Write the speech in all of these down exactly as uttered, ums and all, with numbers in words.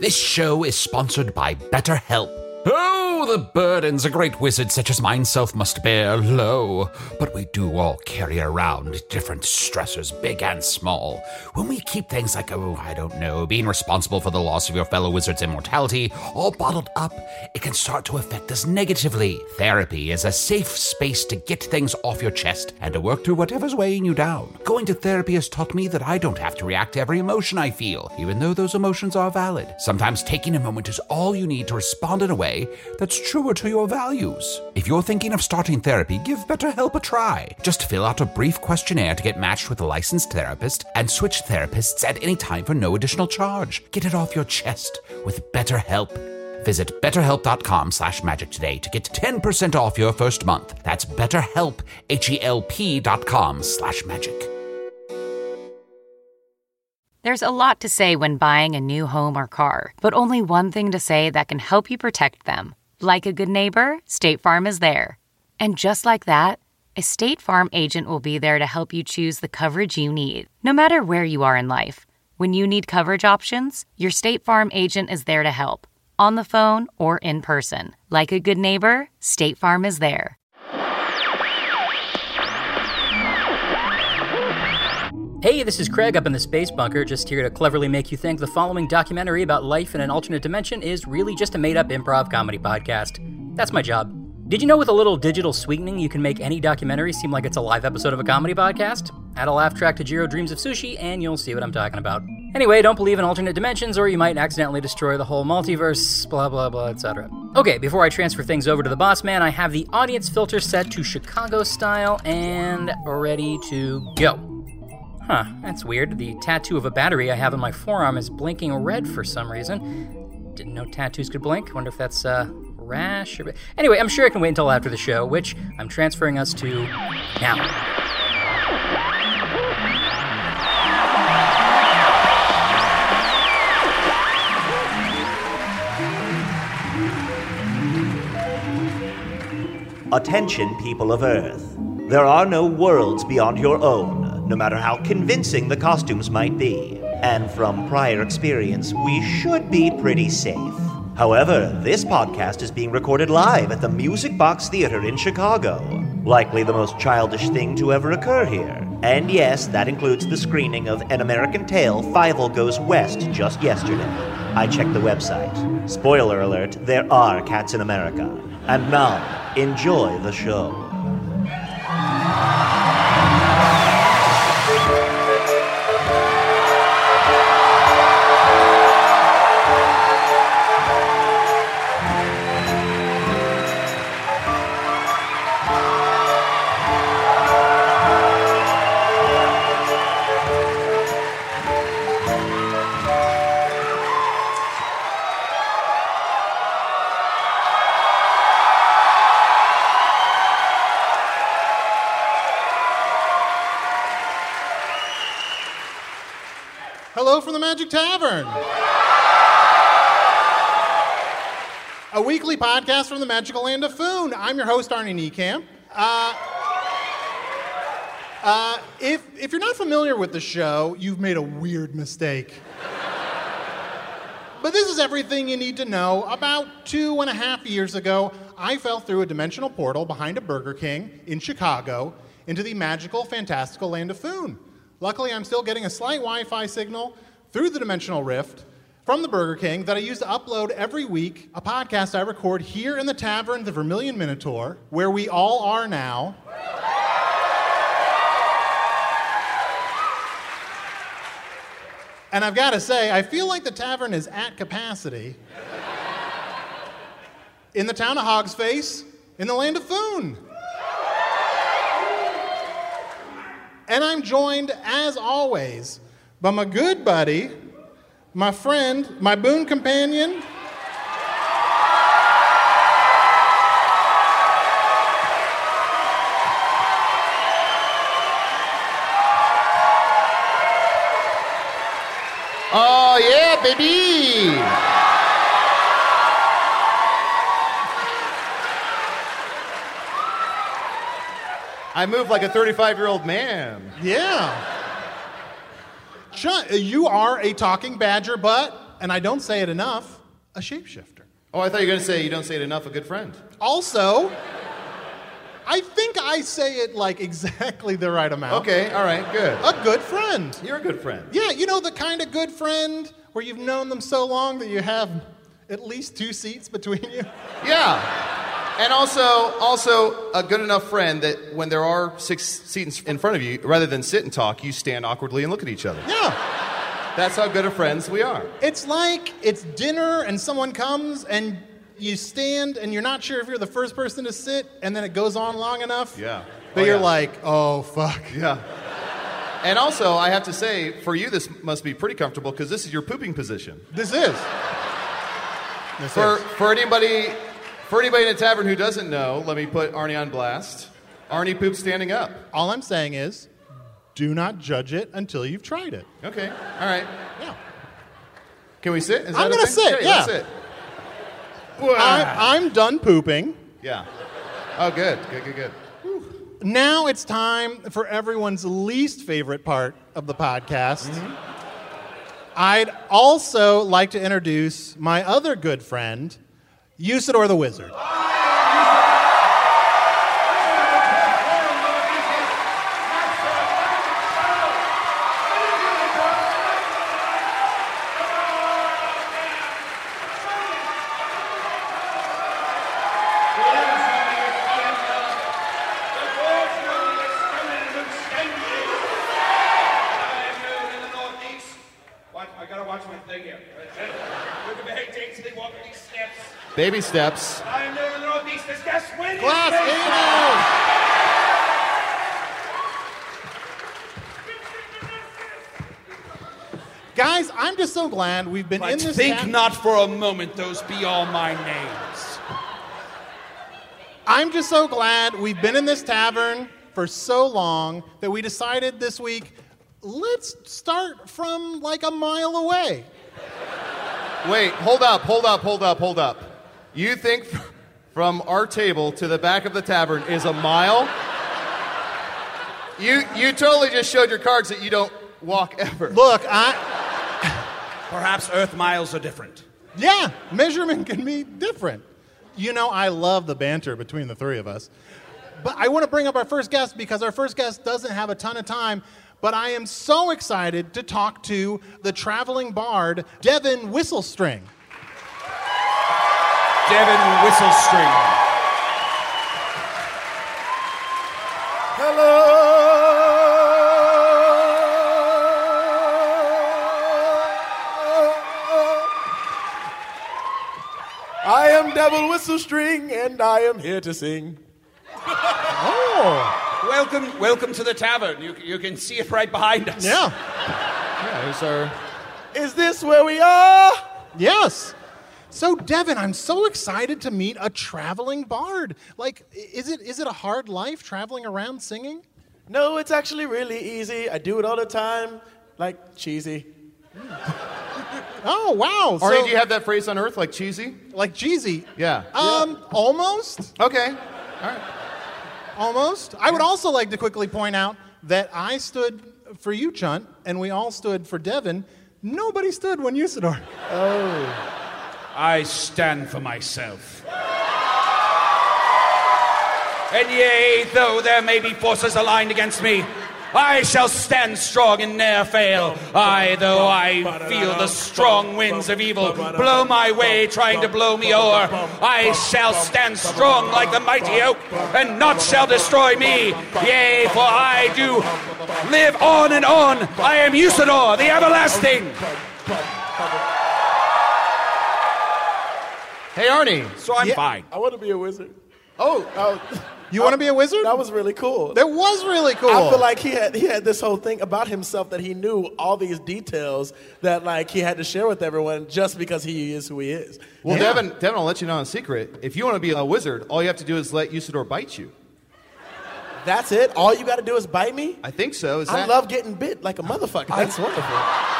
This show is sponsored by BetterHelp. Oh, the burdens a great wizard such as myself must bear, lo. But we do all carry around different stressors, big and small. When we keep things like, oh, I don't know, being responsible for the loss of your fellow wizard's immortality, all bottled up, it can start to affect us negatively. Therapy is a safe space to get things off your chest and to work through whatever's weighing you down. Going to therapy has taught me that I don't have to react to every emotion I feel, even though those emotions are valid. Sometimes taking a moment is all you need to respond in a way that's truer to your values. If you're thinking of starting therapy, give BetterHelp a try. Just fill out a brief questionnaire to get matched with a licensed therapist and switch therapists at any time for no additional charge. Get it off your chest with BetterHelp. Visit betterhelp.com slash magic today to get ten percent off your first month. That's betterhelp, H-E-L-P dot com slash magic. There's a lot to say when buying a new home or car, but only one thing to say that can help you protect them. Like a good neighbor, State Farm is there. And just like that, a State Farm agent will be there to help you choose the coverage you need, no matter where you are in life. When you need coverage options, your State Farm agent is there to help, on the phone or in person. Like a good neighbor, State Farm is there. Hey, this is Craig up in the Space Bunker, just here to cleverly make you think the following documentary about life in an alternate dimension is really just a made-up improv comedy podcast. That's my job. Did you know with a little digital sweetening, you can make any documentary seem like it's a live episode of a comedy podcast? Add a laugh track to Jiro Dreams of Sushi, and you'll see what I'm talking about. Anyway, don't believe in alternate dimensions, or you might accidentally destroy the whole multiverse, blah blah blah, et cetera. Okay, before I transfer things over to the boss man, I have the audience filter set to Chicago style and ready to go. Huh, that's weird. The tattoo of a battery I have on my forearm is blinking red for some reason. Didn't know tattoos could blink. Wonder if that's, uh, rash or... Anyway, I'm sure I can wait until after the show, which I'm transferring us to now. Attention, people of Earth. There are no worlds beyond your own, no matter how convincing the costumes might be. And from prior experience, we should be pretty safe. However, this podcast is being recorded live at the Music Box Theater in Chicago. Likely the most childish thing to ever occur here. And yes, that includes the screening of An American Tail, Fievel Goes West just yesterday. I checked the website. Spoiler alert, there are cats in America. And now, enjoy the show. Hello from the Magic Tavern. A weekly podcast from the magical land of Foon. I'm your host, Arnie Niekamp. Uh, uh, if, if you're not familiar with the show, you've made a weird mistake. But this is everything you need to know. About two and a half years ago, I fell through a dimensional portal behind a Burger King in Chicago into the magical, fantastical land of Foon. Luckily, I'm still getting a slight Wi-Fi signal through the dimensional rift from the Burger King that I use to upload every week a podcast I record here in the tavern, the Vermilion Minotaur, where we all are now. And I've got to say, I feel like the tavern is at capacity in the town of Hogsface, in the land of Foon. And I'm joined, as always, by my good buddy, my friend, my boon companion, oh yeah, baby! I move like a thirty-five-year-old man. Yeah. John, you are a talking badger, but and I don't say it enough, a shapeshifter. Oh, I thought you were going to say you don't say it enough, a good friend. Also, I think I say it like exactly the right amount. Okay, all right, good. A good friend. You're a good friend. Yeah, you know the kind of good friend where you've known them so long that you have at least two seats between you? Yeah. And also, also a good enough friend that when there are six seats in front of you, rather than sit and talk, you stand awkwardly and look at each other. Yeah. That's how good of friends we are. It's like it's dinner and someone comes and you stand and you're not sure if you're the first person to sit, and then it goes on long enough. Yeah. But Oh, you're yeah. like, oh, fuck. Yeah. And also, I have to say, for you, this must be pretty comfortable because this is your pooping position. This is. This For is. for anybody for anybody in a tavern who doesn't know, let me put Arnie on blast. Arnie poops standing up. All I'm saying is, do not judge it until you've tried it. Okay. All right. Yeah. Can we sit? Is I'm that gonna okay? sit, Okay, yeah. Let's sit. I, I'm done pooping. Yeah. Oh, good. Good, good, good. Now it's time for everyone's least favorite part of the podcast. Mm-hmm. I'd also like to introduce my other good friend, Usador the Wizard. Baby steps. I am new in the Northeast. This guest win. Glass Guys, I'm just so glad we've been in But this think ta- not for a moment those be all my names. I'm just so glad we've been in this tavern for so long that we decided this week, let's start from like a mile away. Wait, hold up, hold up, hold up, hold up. You think f- from our table to the back of the tavern is a mile? You you totally just showed your cards that you don't walk ever. Look, I Perhaps Earth miles are different. yeah, measurement can be different. You know, I love the banter between the three of us. But I want to bring up our first guest because our first guest doesn't have a ton of time, but I am so excited to talk to the traveling bard, Devin Whistlestring. Devin Whistlestring. I am Devil Whistlestring, and I am here to sing. Oh, Welcome, welcome to the tavern. You, you can see it right behind us. yeah. Yeah, there's our... Is this where we are? Yes. So, Devin, I'm so excited to meet a traveling bard. Like, i- is it is it a hard life traveling around singing? No, it's actually really easy. I do it all the time, like cheesy. Oh, wow. Arnie, So, do you have that phrase on Earth, like cheesy? like cheesy? Yeah. Um, almost. Okay. All right. Almost. I would also like to quickly point out that I stood for you, Chunt, and we all stood for Devin. Nobody stood when Usador. I stand for myself. And yea, though there may be forces aligned against me, I shall stand strong and ne'er fail. I, though I feel the strong winds of evil blow my way, trying to blow me o'er, I shall stand strong like the mighty oak, and naught shall destroy me. Yea, for I do live on and on. I am Usador, the everlasting. Hey, Arnie. So I'm Yeah. fine. I want to be a wizard. Oh, Oh, You want to be a wizard? that was really cool. That was really cool. I feel like he had he had this whole thing about himself that he knew all these details that like he had to share with everyone just because he is who he is. well, Yeah. Devin, Devin, I'll let you know a secret. If you want to be a wizard, all you have to do is let Usador bite you. That's it. All you got to do is bite me. I think so. Is I that... love getting bit like a motherfucker. That's wonderful.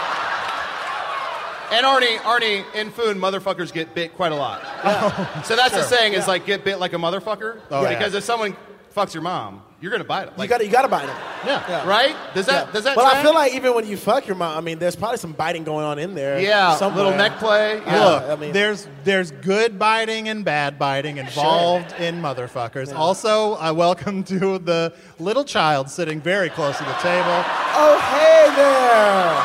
And Arnie, Arnie, in Foon, motherfuckers get bit quite a lot. So that's the saying is like get bit like a mother fucker. Oh, yeah. Because if someone fucks your mom, You're gonna bite them. You got you got to bite them. Yeah. Yeah. Right? Does that Yeah. does that? But I track? feel like even when you fuck your mom, I mean, there's probably some biting going on in there. yeah, somewhere. little neck play. Yeah. Look, I mean- there's there's good biting and bad biting involved in motherfuckers. Also, I welcome to the little child sitting very close to the table. Oh, hey there.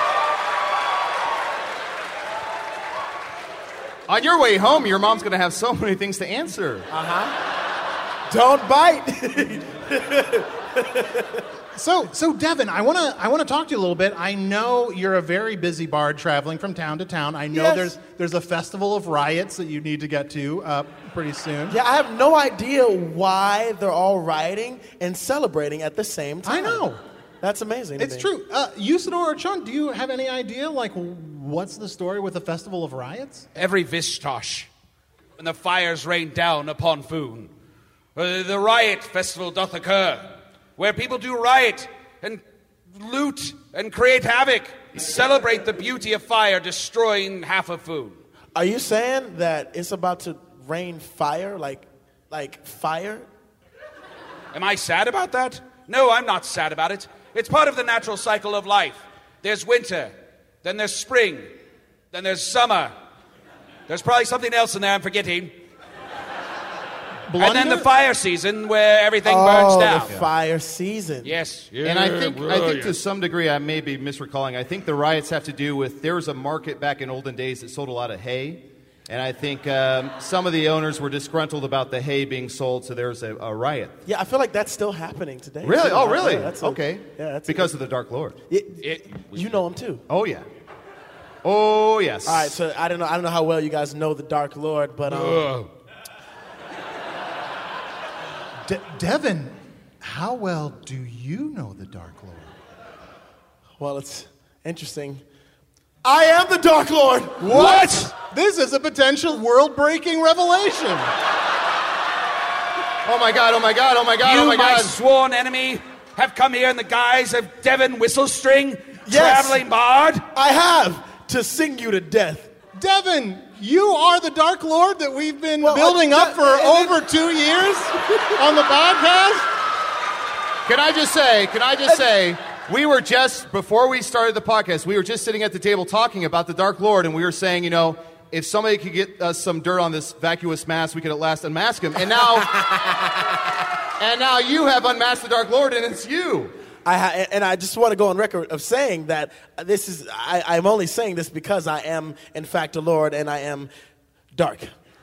On your way home, your mom's gonna have so many things to answer. Don't bite. So, so Devin, I want to I want to talk to you a little bit. I know you're a very busy bard traveling from town to town. I know Yes. there's there's a festival of riots that you need to get to uh, pretty soon. Yeah, I have no idea why they're all rioting and celebrating at the same time. I know. That's amazing. to It's me. true. Uh, Usador or Chun, do you have any idea, like, what's the story with the festival of riots? Every Vistosh, when the fires rain down upon Foon, uh, the riot festival doth occur, where people do riot and loot and create havoc, celebrate the beauty of fire destroying half of Foon. Are you saying that it's about to rain fire, like, like fire? Am I sad about that? No, I'm not sad about it. It's part of the natural cycle of life. There's winter, then there's spring, then there's summer. There's probably something else in there I'm forgetting. Blunder? And then the fire season where everything Oh, burns down. the fire season. Yes. And I think I think to some degree I may be misrecalling. I think the riots have to do with there was a market back in olden days that sold a lot of hay, and I think um, some of the owners were disgruntled about the hay being sold, so there was a, a riot. Yeah, I feel like that's still happening today. Really? too. Oh, really? Yeah, that's a- okay. Yeah, that's because of the Dark Lord. It, It- you know him too. Oh yeah. Oh yes. All right, so I don't know. I don't know how well you guys know the Dark Lord, but um, Ugh. De- Devin, how well do you know the Dark Lord? well, it's interesting. I am the Dark Lord. What? This is a potential world-breaking revelation. Oh my God! Oh my God! Oh my God! You, oh my my God! sworn enemy, have come here in the guise of Devin Whistlestring, Yes. traveling bard. I have to sing you to death. Devin, you are the Dark Lord that we've been Well, building uh, up for uh, over two years on the podcast. Can I just say? Can I just say? We were just before we started the podcast. We were just sitting at the table talking about the Dark Lord, and we were saying, you know, if somebody could get us some dirt on this vacuous mask, we could at last unmask him. And now, and now you have unmasked the Dark Lord, and it's you. I ha- and I just want to go on record of saying that this is. I, I'm only saying this because I am, in fact, a Lord, and I am dark.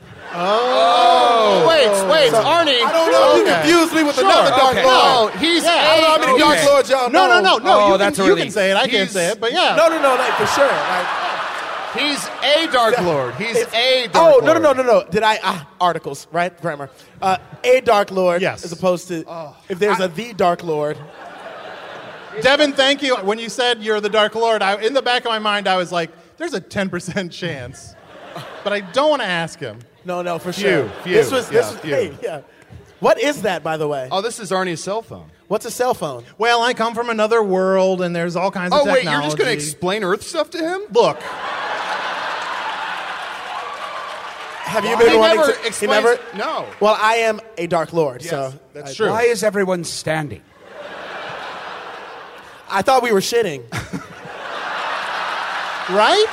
Oh, wait, wait, So, Arnie. I don't know. You Okay. confused me with Sure, another Dark okay. Lord. No, he's Yeah, a I don't know how many Okay. Dark Lords y'all No, know. no, no, no. Oh, you that's can, a you can relief. say it. I can't He's- say it, but yeah. No, no, no, like for sure. Like, he's a Dark Lord. He's It's- a Dark oh, Lord. no, no, no, no, no. Did I, ah, articles, right? Grammar. Uh, a Dark Lord, Yes. as opposed to, if there's a the Dark Lord. Devin, thank you. When you said you're the Dark Lord, I, in the back of my mind, I was like, there's a ten percent chance. But I don't want to ask him. No, no, for Few, sure. few, This was, this yeah, was, few. hey, yeah. What is that, by the way? Oh, this is Arnie's cell phone. What's a cell phone? Well, I come from another world, and there's all kinds Oh, of wait, technology. you're just going to explain Earth stuff to him? Look, Have you He been wanting never to? He explains never. it. No. Well, I am a Dark Lord, so that's I, true. Why is everyone standing? I thought we were shitting. right?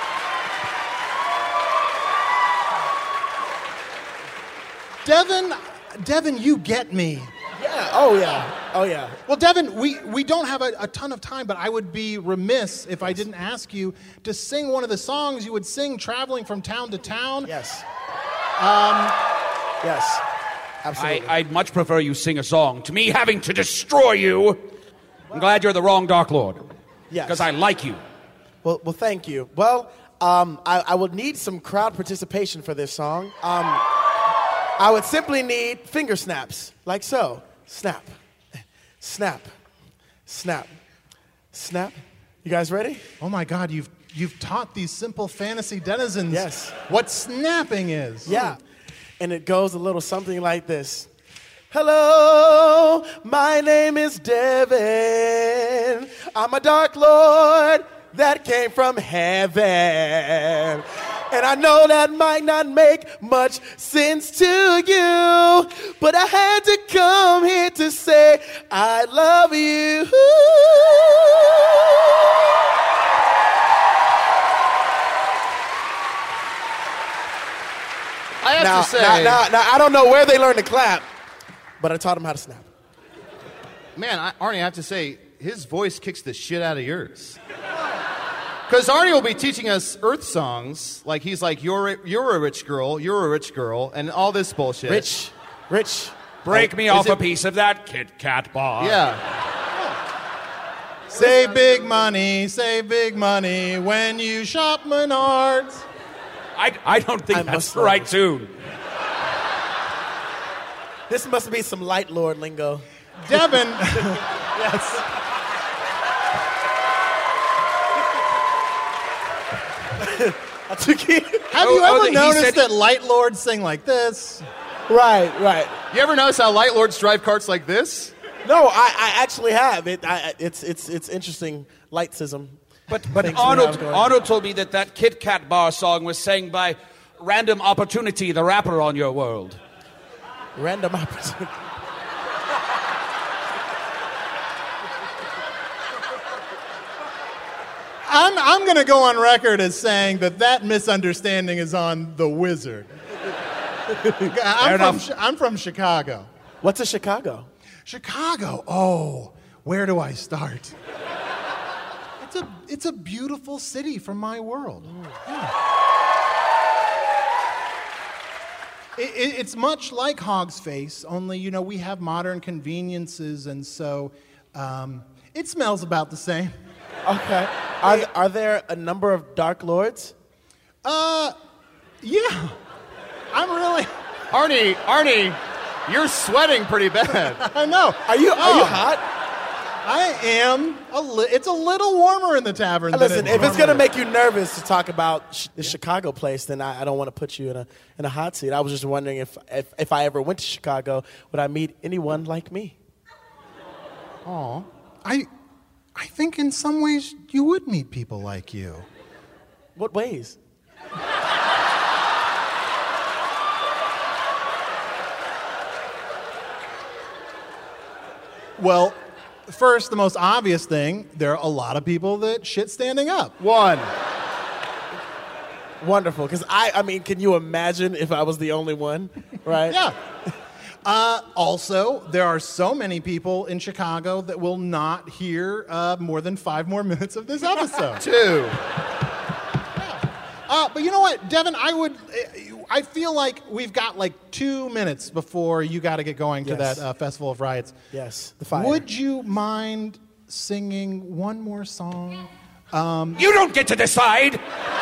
Devin, Devin, you get me. Yeah. Oh yeah. Oh yeah. Well, Devin, we, we don't have a, a ton of time, but I would be remiss if I didn't ask you to sing one of the songs you would sing traveling from town to town. Yes. Um. Yes. Absolutely. I, I'd much prefer you sing a song to me having to destroy you. I'm glad you're the wrong Dark Lord. Yes. Because I like you. Well, well, thank you. Well, um, I, I would need some crowd participation for this song. Um, I would simply need finger snaps, like so. Snap, snap, snap, snap. You guys ready? Oh my God, you've you've taught these simple fantasy denizens Yes. what snapping is. Yeah. And it goes a little something like this. Hello, my name is Devin. I'm a Dark Lord that came from heaven. And I know that might not make much sense to you, but I had to come here to say I love you. I have now, to say, now, now, now, I don't know where they learned to clap, but I taught them how to snap. man, I, Arnie, I have to say, his voice kicks the shit out of yours. Because Arnie will be teaching us Earth songs, like he's like, you're a, you're a rich girl, you're a rich girl, and all this bullshit. Rich, rich. Break Oh, me is off it- a piece of that Kit Kat bar. Yeah. Save big money, save big money when you shop Menards. I, I don't think I that's must the right love tune. This must be some light lord lingo. Devin, Yes. That's a key. have Oh, you oh, ever that he noticed said- that light lords sing like this? Right, right. You ever notice how light lords drive carts like this? No, I, I actually have. It, I, it's, it's, it's interesting lightsism. But, but things we Arnold, have going. Arnold told me that that Kit Kat bar song was sang by Random Opportunity, the rapper on your world. Random opportunity. I'm, I'm going to go on record as saying that that misunderstanding is on the Wizard. I'm, from, enough. Chi- I'm from Chicago. What's a Chicago? Chicago, oh, where do I start? It's a, it's a beautiful city from my world. Yeah. It, it, it's much like Hog's Face, only, you know, we have modern conveniences, and so um, it smells about the same. Okay. Are, th- are there a number of Dark Lords? Uh, yeah. I'm really, Arnie, Arnie, you're sweating pretty bad. I know. Are you, are you Oh, hot? I am, a li- it's a little warmer in the tavern than Listen, it if it's going to normally make you nervous to talk about sh- the Chicago place, then I, I don't want to put you in a, in a hot seat. I was just wondering if, if, if I ever went to Chicago, would I meet anyone like me? Aw, I, I think in some ways you would meet people like you. What ways? Well, first, the most obvious thing, there are a lot of people that shit standing up. One. Wonderful, because I, I mean, can you imagine if I was the only one, right? Yeah. Uh, also, there are so many people in Chicago that will not hear uh, more than five more minutes of this episode. Two. Uh, but you know what, Devin, I would, I feel like we've got like two minutes before you got to get going to Yes. that uh, Festival of Riots. Yes, the fire. Would you mind singing one more song? You don't get to decide.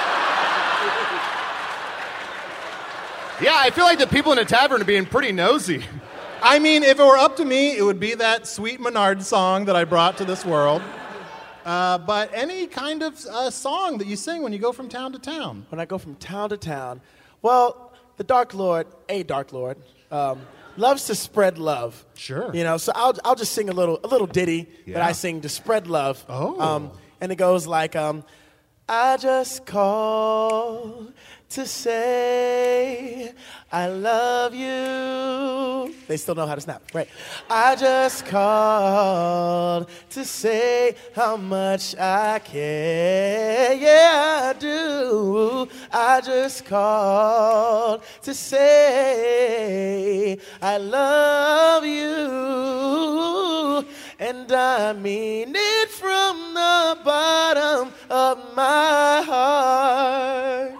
Yeah, I feel like the people in the tavern are being pretty nosy. I mean, if it were up to me, it would be that sweet Menard song that I brought to this world. Uh, but any kind of uh, song that you sing when you go from town to town. When I go from town to town, well, the Dark Lord, a Dark Lord, um, loves to spread love. Sure. You know, so I'll I'll just sing a little a little ditty that Yeah. I sing to spread love. Oh. Um, and it goes like, um, I just called to say I love you. They still know how to snap, right? I just called to say how much I care. Yeah, I do. I just called to say I love you. And I mean it from the bottom of my heart.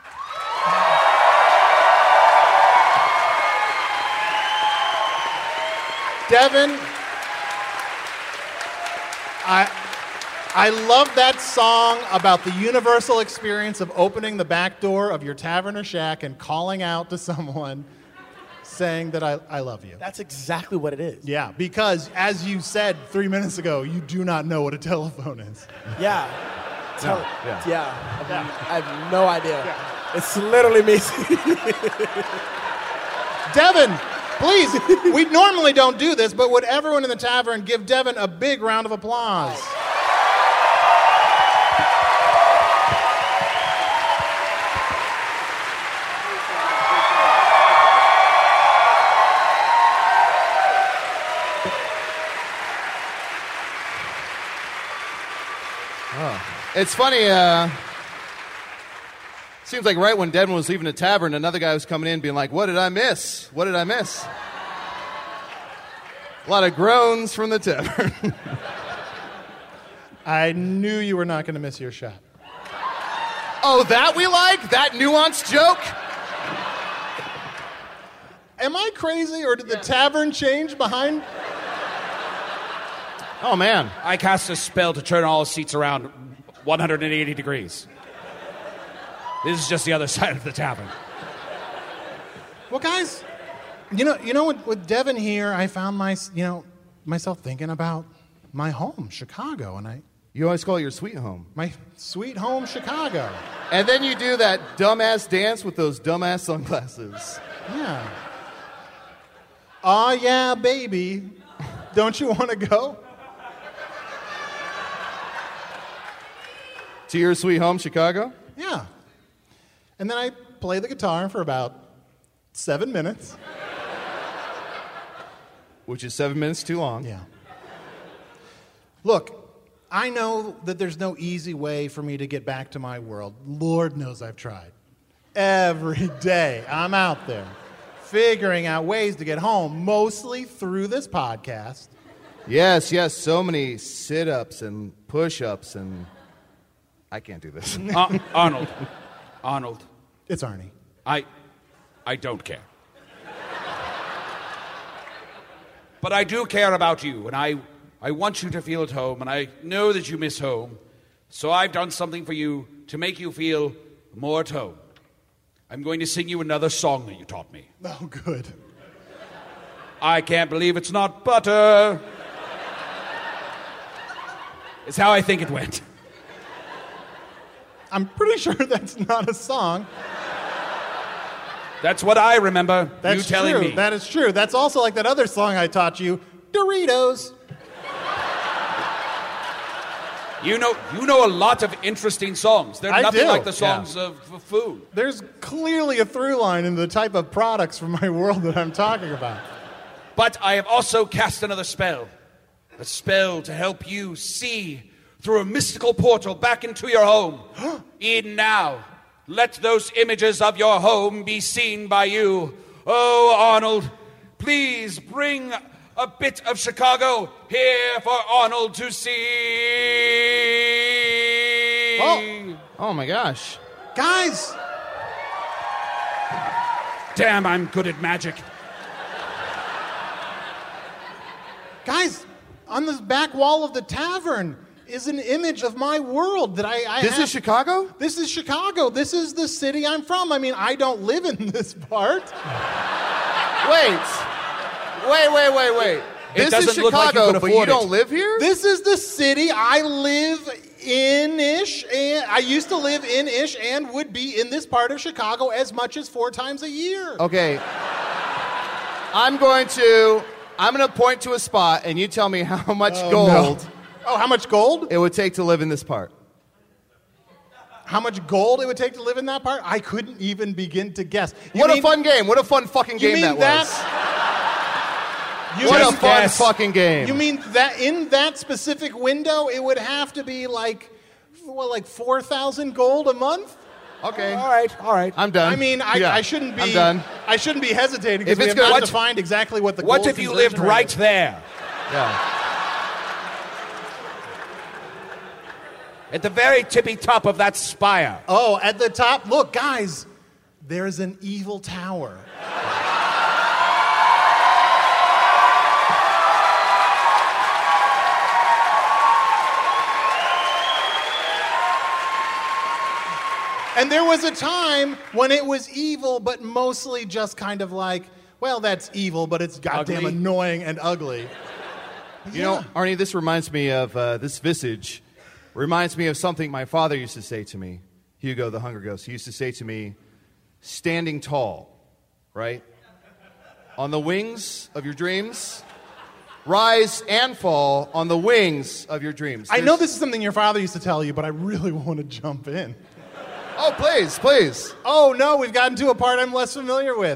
Devin, I, I love that song about the universal experience of opening the back door of your tavern or shack and calling out to someone saying that I, I love you. That's exactly what it is. Yeah, because as you said three minutes ago, you do not know what a telephone is. Yeah. Tell yeah. yeah. I, mean, I have no idea. It's literally me. Devin, please, we normally don't do this, but would everyone in the tavern give Devin a big round of applause? It's funny, uh... seems like right when Devin was leaving the tavern, another guy was coming in being like, what did I miss? What did I miss? A lot of groans from the tavern. I knew you were not going to miss your shot. Oh, that we like? That nuanced joke? Am I crazy, or did the tavern change behind? Oh, man. I cast a spell to turn all seats around one hundred eighty degrees. This is just the other side of the tavern. Well, guys, you know, you know, with, with Devin here, I found my, you know, myself thinking about my home, Chicago, and I. You always call it your sweet home. My sweet home, Chicago. And then you do that dumbass dance with those dumbass sunglasses. Yeah. Aw, yeah, baby. Don't you want to go? To your sweet home, Chicago? Yeah. And then I play the guitar for about seven minutes. Which is seven minutes too long. Yeah. Look, I know that there's no easy way for me to get back to my world. Lord knows I've tried. Every day I'm out there figuring out ways to get home, mostly through this podcast. Yes, yes, so many sit-ups and push-ups and... I can't do this. Uh, Arnold. Arnold. It's Arnie. I... I don't care. But I do care about you, and I... I want you to feel at home, and I know that you miss home. So I've done something for you to make you feel more at home. I'm going to sing you another song that you taught me. Oh, good. I can't believe it's not butter. It's how I think it went. I'm pretty sure that's not a song. That's what I remember. That's you telling true. me. That is true. That's also like that other song I taught you, Doritos. You know, you know a lot of interesting songs. They're I nothing do. like the songs Yeah. of, of food. There's clearly a through line in the type of products from my world that I'm talking about. But I have also cast another spell. A spell to help you see through a mystical portal back into your home. Even now, let those images of your home be seen by you. Oh, Arnold, please bring a bit of Chicago here for Arnold to see. Oh, Oh, my gosh. guys, Damn, I'm good at magic. guys, on the back wall of the tavern is an image of my world that I, I This have. is Chicago? This is Chicago. This is the city I'm from. I mean, I don't live in this part. Wait. Wait, wait, wait, wait. It This is doesn't look like you Chicago, could but you afford it. don't live here? This is the city I live in-ish, and I used to live in-ish and would be in this part of Chicago as much as four times a year. Okay. I'm going to... I'm going to point to a spot, and you tell me how much Oh, gold no. Oh, how much gold? it would take to live in this part. How much gold it would take to live in that part? I couldn't even begin to guess. You What mean- a fun game. What a fun fucking You game mean that was. You What mean, a fun guess. fucking game. You mean that in that specific window, it would have to be like, what, like four thousand gold a month? Okay. All right, all right. I'm done. I mean, I, Yeah, I shouldn't be. I'm done. I shouldn't be hesitating If because we it's have good- not what- defined exactly what the. What gold if you conversion lived rate right is. there? Yeah. At the very tippy top of that spire. Oh, at the top. Look, guys, there's an evil tower. And there was a time when it was evil, but mostly just kind of like, well, that's evil, but it's goddamn Ugly. annoying and ugly. You know, Arnie, this reminds me of uh, this visage. Reminds me of something my father used to say to me. Hugo, the Hunger Ghost. He used to say to me, standing tall, right? On the wings of your dreams. Rise and fall on the wings of your dreams. I know There's- this is something your father used to tell you, but I really want to jump in. Oh, please, please. Oh, no, we've gotten to a part I'm less familiar with.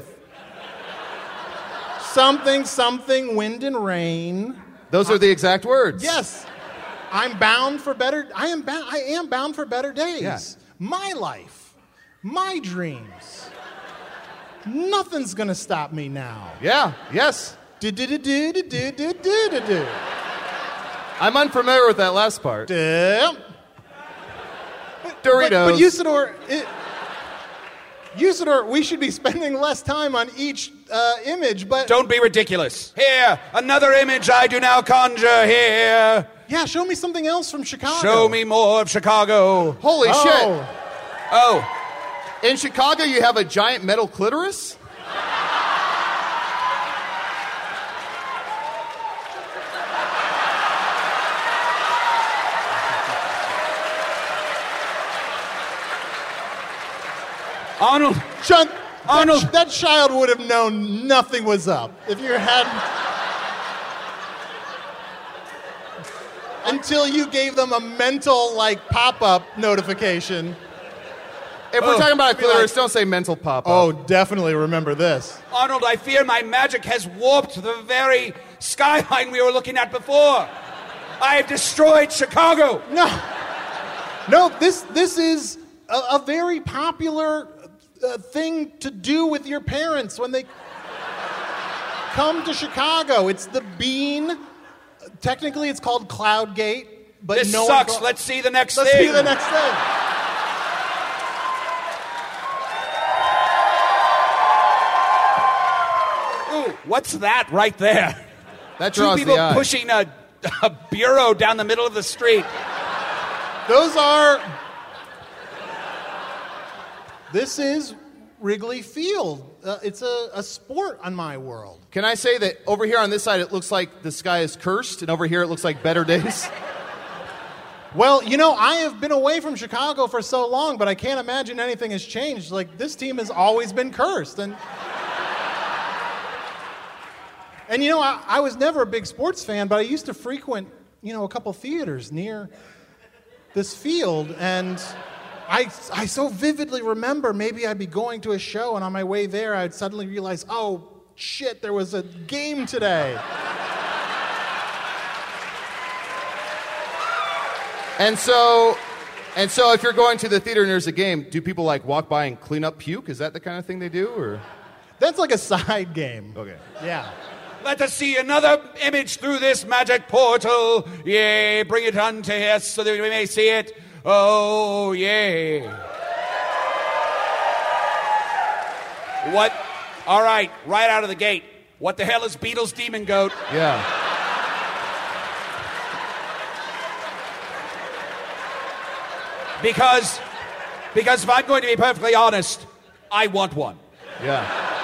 Something, something, wind and rain. Those are the exact words. Yes. I'm bound for better. I am bound. I am bound for better days. Yeah. My life, my dreams. Nothing's gonna stop me now. Yeah. Yes. Do do do do do do do do do do. I'm unfamiliar with that last part. Damn. Doritos. But, but Usador, it, Usador, we should be spending less time on each uh, image, but... Don't be ridiculous. Here, another image I do now conjure here. Yeah, show me something else from Chicago. Show me more of Chicago. Holy oh. shit. Oh. In Chicago, you have a giant metal clitoris? Arnold. Sean, Arnold. That, that child would have known nothing was up if you hadn't... Until you gave them a mental, like, pop-up notification. If we're Oh, talking about a be like- clitoris, don't say mental pop-up. Oh, definitely remember this. Arnold, I fear my magic has warped the very skyline we were looking at before. I have destroyed Chicago. No. No, this, this is a, a very popular uh, thing to do with your parents when they come to Chicago. It's the bean. Technically, it's called Cloudgate, but This no one sucks. call- Let's see the next Let's thing. see the next thing. Ooh, what's that right there? That Two draws people the eye. pushing a, a bureau down the middle of the street. Those are. This is Wrigley Field. Uh, it's a, a sport on my world. Can I say that over here on this side, it looks like the sky is cursed, and over here it looks like better days? Well, you know, I have been away from Chicago for so long, but I can't imagine anything has changed. Like, this team has always been cursed. And, and you know, I, I was never a big sports fan, but I used to frequent, you know, a couple theaters near this field. And I, I so vividly remember maybe I'd be going to a show, and on my way there, I'd suddenly realize, oh, shit, there was a game today. And so, and so, if you're going to the theater and there's a game, do people like walk by and clean up puke? Is that the kind of thing they do, or? That's like a side game. Okay. Yeah. Let us see another image through this magic portal. Yea, bring it unto us so that we may see it. Oh, yea. What? All right, right out of the gate. What the hell is Beatles Demon Goat? Yeah. Because, because if I'm going to be perfectly honest, I want one. Yeah.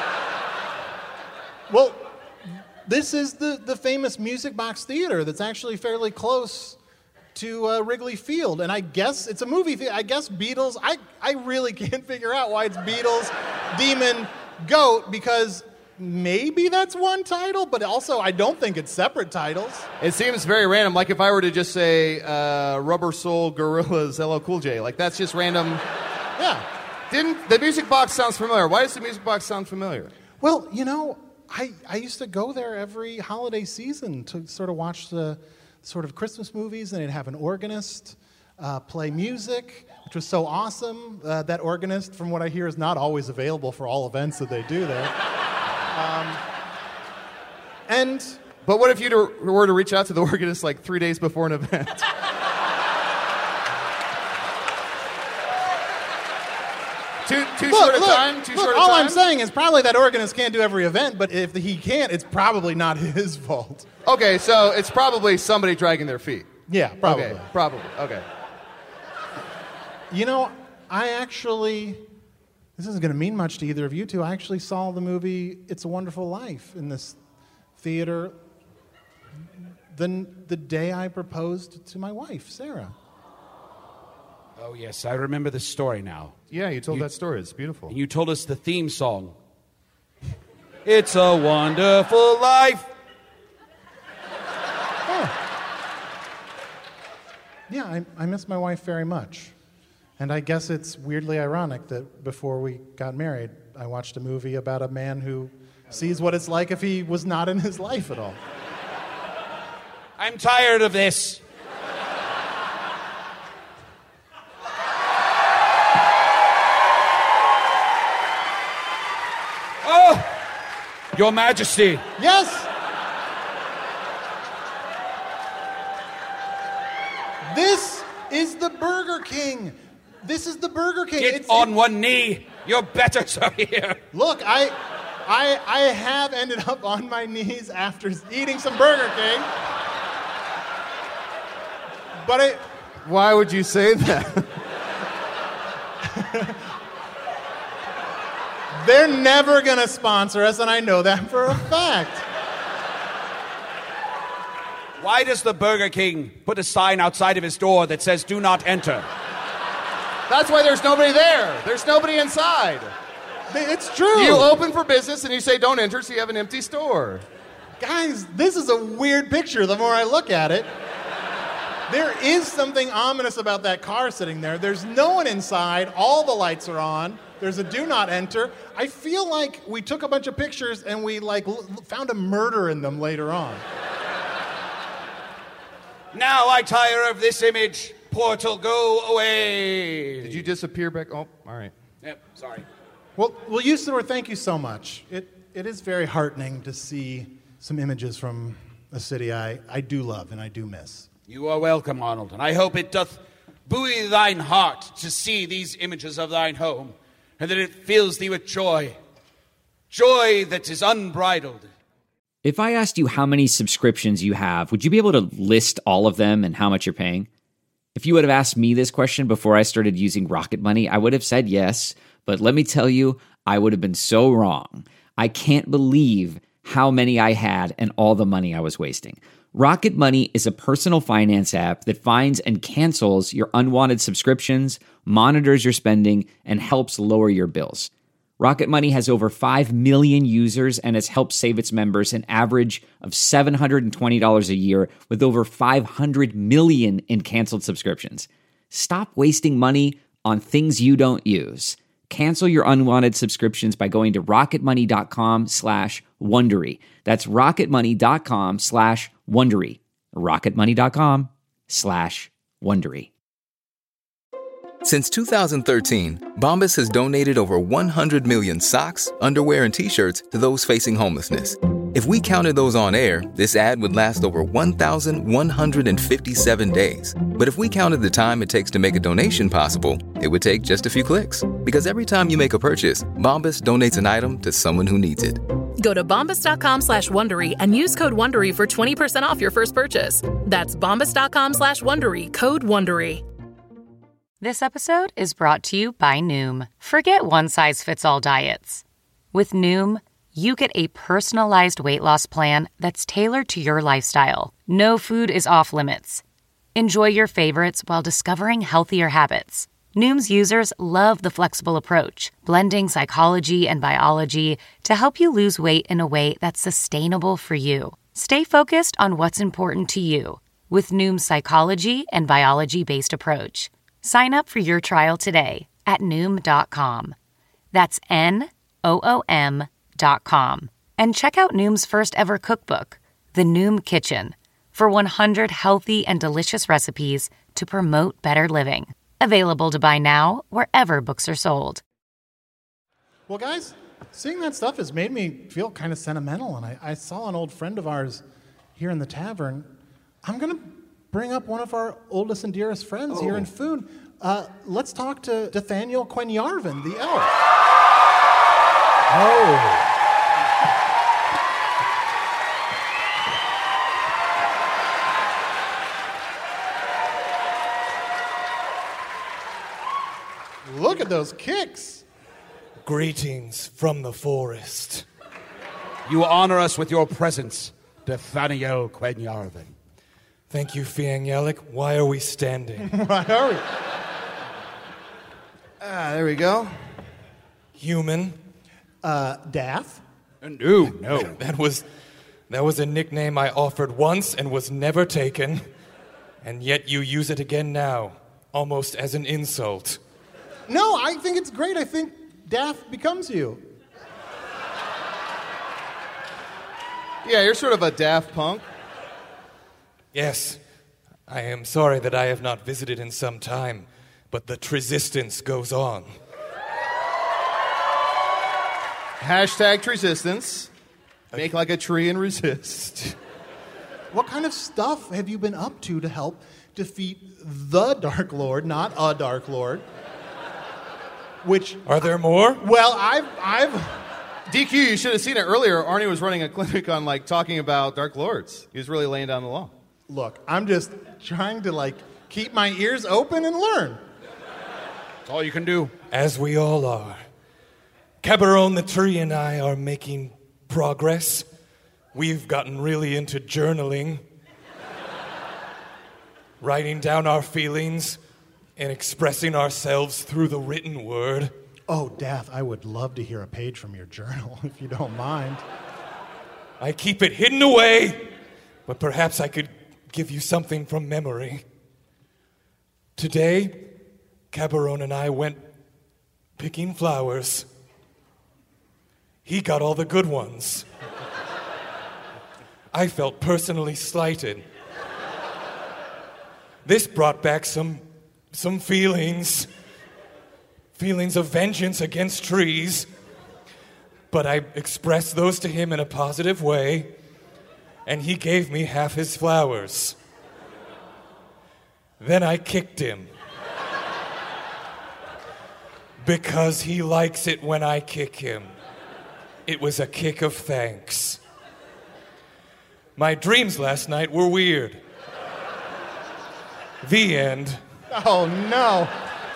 Well, this is the, the famous Music Box Theater that's actually fairly close to uh, Wrigley Field. And I guess it's a movie theater. I guess Beatles, I, I really can't figure out why it's Beatles, Demon, Goat, because maybe that's one title, but also I don't think it's separate titles. It seems very random. Like if I were to just say uh, Rubber Soul Gorillas L L Cool J, like that's just random. Yeah. Didn't the Music Box sounds familiar? Why does the Music Box sound familiar? Well, you know, I, I used to go there every holiday season to sort of watch the sort of Christmas movies, and they'd have an organist uh, play music, which was so awesome. Uh, that organist, from what I hear, is not always available for all events that they do there. Um, and But what if you to, were to reach out to the organist like three days before an event? too too look, short a look, time? Too look, short a all time? I'm saying is probably that organist can't do every event, but if he can't, it's probably not his fault. Okay, so it's probably somebody dragging their feet. Yeah, probably. Okay, probably. Okay. You know, I actually, this isn't going to mean much to either of you two. I actually saw the movie It's a Wonderful Life in this theater the, the day I proposed to my wife, Sarah. Oh, yes, I remember the story now. Yeah, you told You- that story. It's beautiful. And you told us the theme song. It's a wonderful life. Yeah, I, I miss my wife very much. And I guess it's weirdly ironic that before we got married, I watched a movie about a man who sees what it's like if he was not in his life at all. I'm tired of this. Your Majesty. Yes. This is the Burger King. This is the Burger King. Get It's- on it- one knee. Your betters are here. Look, I, I, I have ended up on my knees after eating some Burger King. But it. Why would you say that? They're never gonna sponsor us, and I know that for a fact. Why does the Burger King put a sign outside of his door that says, do not enter? That's why there's nobody there. There's nobody inside. It's true. You open for business and you say don't enter, so you have an empty store. Guys, this is a weird picture the more I look at it. There is something ominous about that car sitting there. There's no one inside. All the lights are on. There's a do not enter. I feel like we took a bunch of pictures and we like l- found a murder in them later on. Now I tire of this image. Portal, go away. Did you disappear back? Oh, all right. Yep, sorry. Well, well, Usador, thank you so much. It it is very heartening to see some images from a city I, I do love and I do miss. You are welcome, Arnold, and I hope it doth buoy thine heart to see these images of thine home, and that it fills thee with joy. Joy that is unbridled. If I asked you how many subscriptions you have, would you be able to list all of them and how much you're paying? If you would have asked me this question before I started using Rocket Money, I would have said yes, but let me tell you, I would have been so wrong. I can't believe how many I had and all the money I was wasting. Rocket Money is a personal finance app that finds and cancels your unwanted subscriptions, monitors your spending, and helps lower your bills. Rocket Money has over five million users and has helped save its members an average of seven hundred twenty dollars a year with over five hundred million in canceled subscriptions. Stop wasting money on things you don't use. Cancel your unwanted subscriptions by going to rocketmoney.com slash Wondery. That's rocketmoney.com slash Wondery. rocketmoney.com slash Wondery. Since two thousand thirteen, Bombas has donated over one hundred million socks, underwear, and T-shirts to those facing homelessness. If we counted those on air, this ad would last over one thousand one hundred fifty-seven days. But if we counted the time it takes to make a donation possible, it would take just a few clicks. Because every time you make a purchase, Bombas donates an item to someone who needs it. Go to bombas.com slash Wondery and use code Wondery for twenty percent off your first purchase. That's bombas.com slash Wondery, code Wondery. This episode is brought to you by Noom. Forget one-size-fits-all diets. With Noom, you get a personalized weight loss plan that's tailored to your lifestyle. No food is off limits. Enjoy your favorites while discovering healthier habits. Noom's users love the flexible approach, blending psychology and biology to help you lose weight in a way that's sustainable for you. Stay focused on what's important to you with Noom's psychology and biology-based approach. Sign up for your trial today at Noom dot com. That's N O O M dot com. And check out Noom's first ever cookbook, The Noom Kitchen, for one hundred healthy and delicious recipes to promote better living. Available to buy now wherever books are sold. Well, guys, seeing that stuff has made me feel kind of sentimental, and I, I saw an old friend of ours here in the tavern. I'm going to bring up one of our oldest and dearest friends oh. here in Foon. Uh, let's talk to Nathaniel Quenarvin, the elf. Oh. Look at those kicks. Greetings from the forest. You honor us with your presence, Nathaniel Quenarvin. Thank you, Fiang Yelik. Why are we standing? Why are we? Ah, there we go. Human. Uh, Daff? No, no. that was that was a nickname I offered once and was never taken. And yet you use it again now, almost as an insult. No, I think it's great. I think Daff becomes you. Yeah, you're sort of a Daft Punk. Yes, I am sorry that I have not visited in some time, but the Tresistance goes on. Hashtag Tresistance. Make like a tree and resist. What kind of stuff have you been up to to help defeat the Dark Lord, not a Dark Lord? Which are there more? Well, I've I've D Q, you should have seen it earlier. Arnie was running a clinic on like talking about Dark Lords. He was really laying down the law. Look, I'm just trying to like keep my ears open and learn. That's all you can do. As we all are. Cabaron the tree and I are making progress. We've gotten really into journaling, writing down our feelings and expressing ourselves through the written word. Oh, Dath, I would love to hear a page from your journal, if you don't mind. I keep it hidden away, but perhaps I could give you something from memory. Today, Cabaron and I went picking flowers. He got all the good ones. I felt personally slighted. This brought back some, some feelings. Feelings of vengeance against trees. But I expressed those to him in a positive way, and he gave me half his flowers. Then I kicked him. Because he likes it when I kick him. It was a kick of thanks. My dreams last night were weird. The end. Oh, no.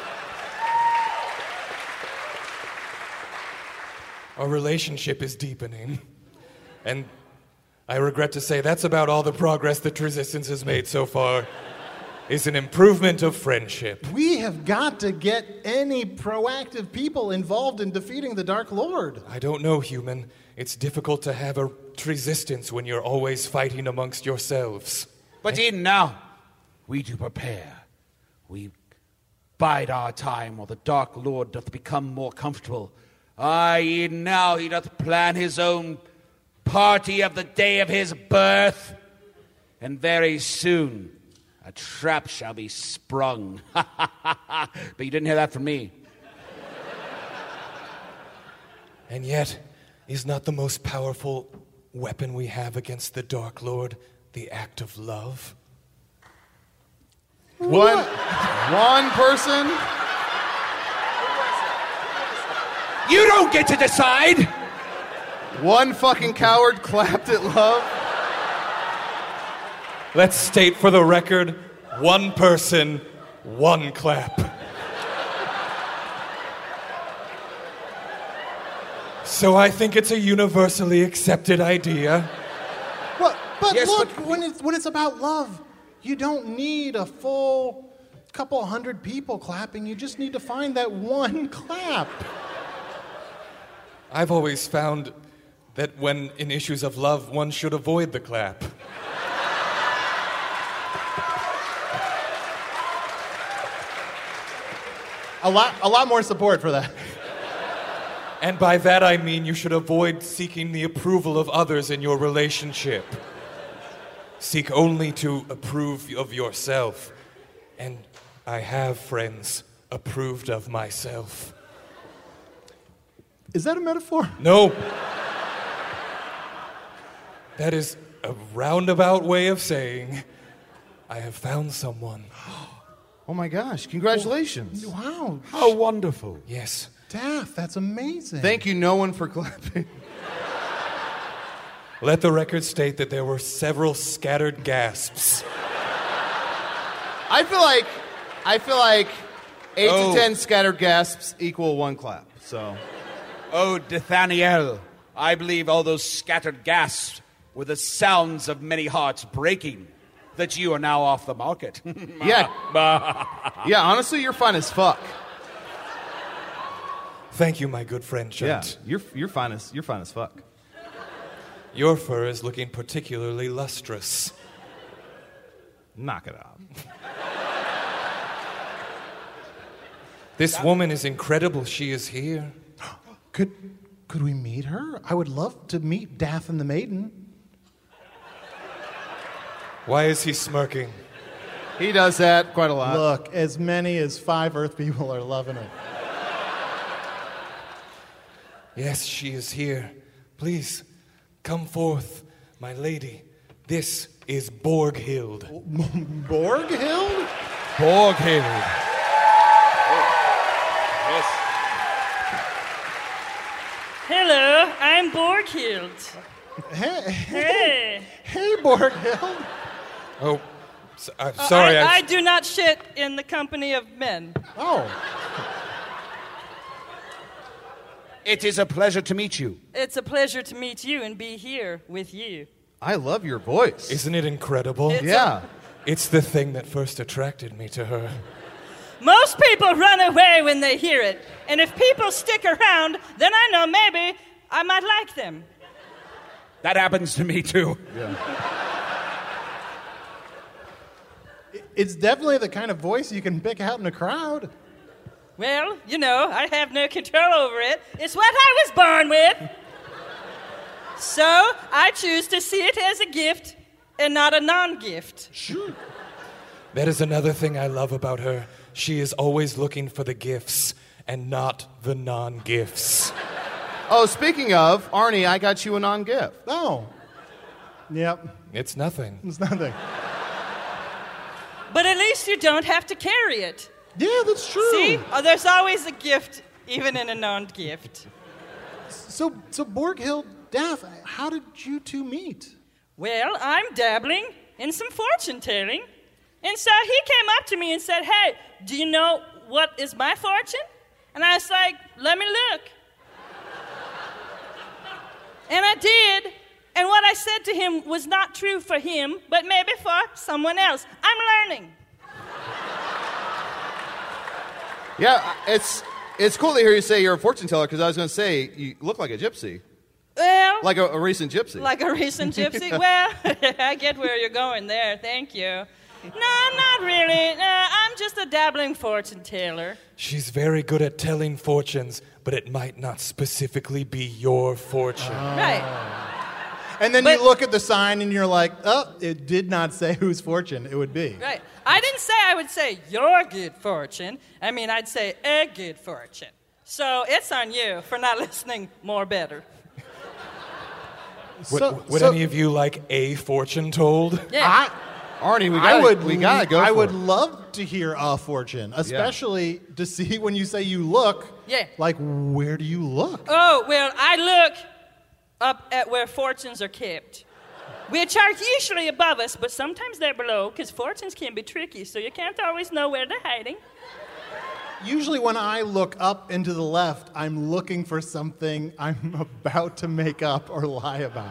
Our relationship is deepening. And I regret to say that's about all the progress that Resistance has made so far. Is an improvement of friendship. We have got to get any proactive people involved in defeating the Dark Lord. I don't know, human. It's difficult to have a resistance when you're always fighting amongst yourselves. But even now, we do prepare. We bide our time while the Dark Lord doth become more comfortable. Aye, even now he doth plan his own party of the day of his birth. And very soon, a trap shall be sprung. But you didn't hear that from me. And yet, is not the most powerful weapon we have against the Dark Lord the act of love? One, one person? You don't get to decide! One fucking coward clapped at love? Let's state for the record, one person, one clap. So I think it's a universally accepted idea. Well, but Yes, look, but- when it's when it's about love, you don't need a full couple hundred people clapping. You just need to find that one clap. I've always found that when in issues of love, one should avoid the clap. A lot, a lot more support for that. And by that I mean you should avoid seeking the approval of others in your relationship. Seek only to approve of yourself. And I have, friends, approved of myself. Is that a metaphor? No. That is a roundabout way of saying I have found someone. Oh my gosh, congratulations. Wow. How wonderful. Yes. Daff, that's amazing. Thank you, no one, for clapping. Let the record state that there were several scattered gasps. I feel like, I feel like eight Oh. to ten scattered gasps equal one clap, so. Oh, Nathaniel, I believe all those scattered gasps were the sounds of many hearts breaking, that you are now off the market. Yeah. Yeah, honestly, you're fine as fuck. Thank you, my good friend Chunt. Yeah, you're, you're, fine as, you're fine as fuck. Your fur is looking particularly lustrous. Knock it out. This woman is incredible. She is here. Could could we meet her? I would love to meet Daff and the Maiden. Why is he smirking? He does that quite a lot. Look, as many as five Earth people are loving it. Yes, she is here. Please, Come forth, my lady. This is Borghild. Borghild? Borghild. Yes. Hello, I'm Borghild. Hey, Hey. hey, Borghild. Oh, so, uh, Uh, sorry. I, I- I do not shit in the company of men. Oh. It is a pleasure to meet you. It's a pleasure to meet you and be here with you. I love your voice. Isn't it incredible? It's Yeah. It's the thing that first attracted me to her. Most people run away when they hear it. And if people stick around, then I know maybe I might like them. That happens to me too. It's definitely the kind of voice you can pick out in a crowd. Well, you know, I have no control over it. It's what I was born with. So I choose to see it as a gift and not a non-gift. Sure. That is another thing I love about her. She is always looking for the gifts and not the non-gifts. Oh, speaking of, Arnie, I got you a non-gift. Oh. Yep. It's nothing. It's nothing. But at least you don't have to carry it. Yeah, that's true. See? Oh, there's always a gift, even in a non-gift. So, so Borghild, Daff, how did you two meet? Well, I'm dabbling in some fortune telling. And so he came up to me and said, hey, do you know what is my fortune? And I was like, let me look. And I did. And what I said to him was not true for him, but maybe for someone else. I'm learning. Yeah, it's it's cool to hear you say you're a fortune teller, because I was going to say you look like a gypsy. Well, Like a, a recent gypsy. like a recent gypsy? Well, I get where you're going there. Thank you. No, not really. No, I'm just a dabbling fortune teller. She's very good at telling fortunes, but it might not specifically be your fortune. Right. And then But- you look at the sign and you're like, oh, it did not say whose fortune it would be. Right. I didn't say I would say your good fortune. I mean, I'd say a good fortune. So it's on you for not listening more better. Would, So- would so- any of you like a fortune told? Yeah. I, Arnie, we I got would, we gotta go. I for would it. love to hear a fortune, especially to see when you say you look. Yeah. Like, where do you look? Oh, well, I look up at where fortunes are kept, which are usually above us, but sometimes they're below, because fortunes can be tricky, so you can't always know where they're hiding. Usually, when I look up and to the left, I'm looking for something I'm about to make up or lie about.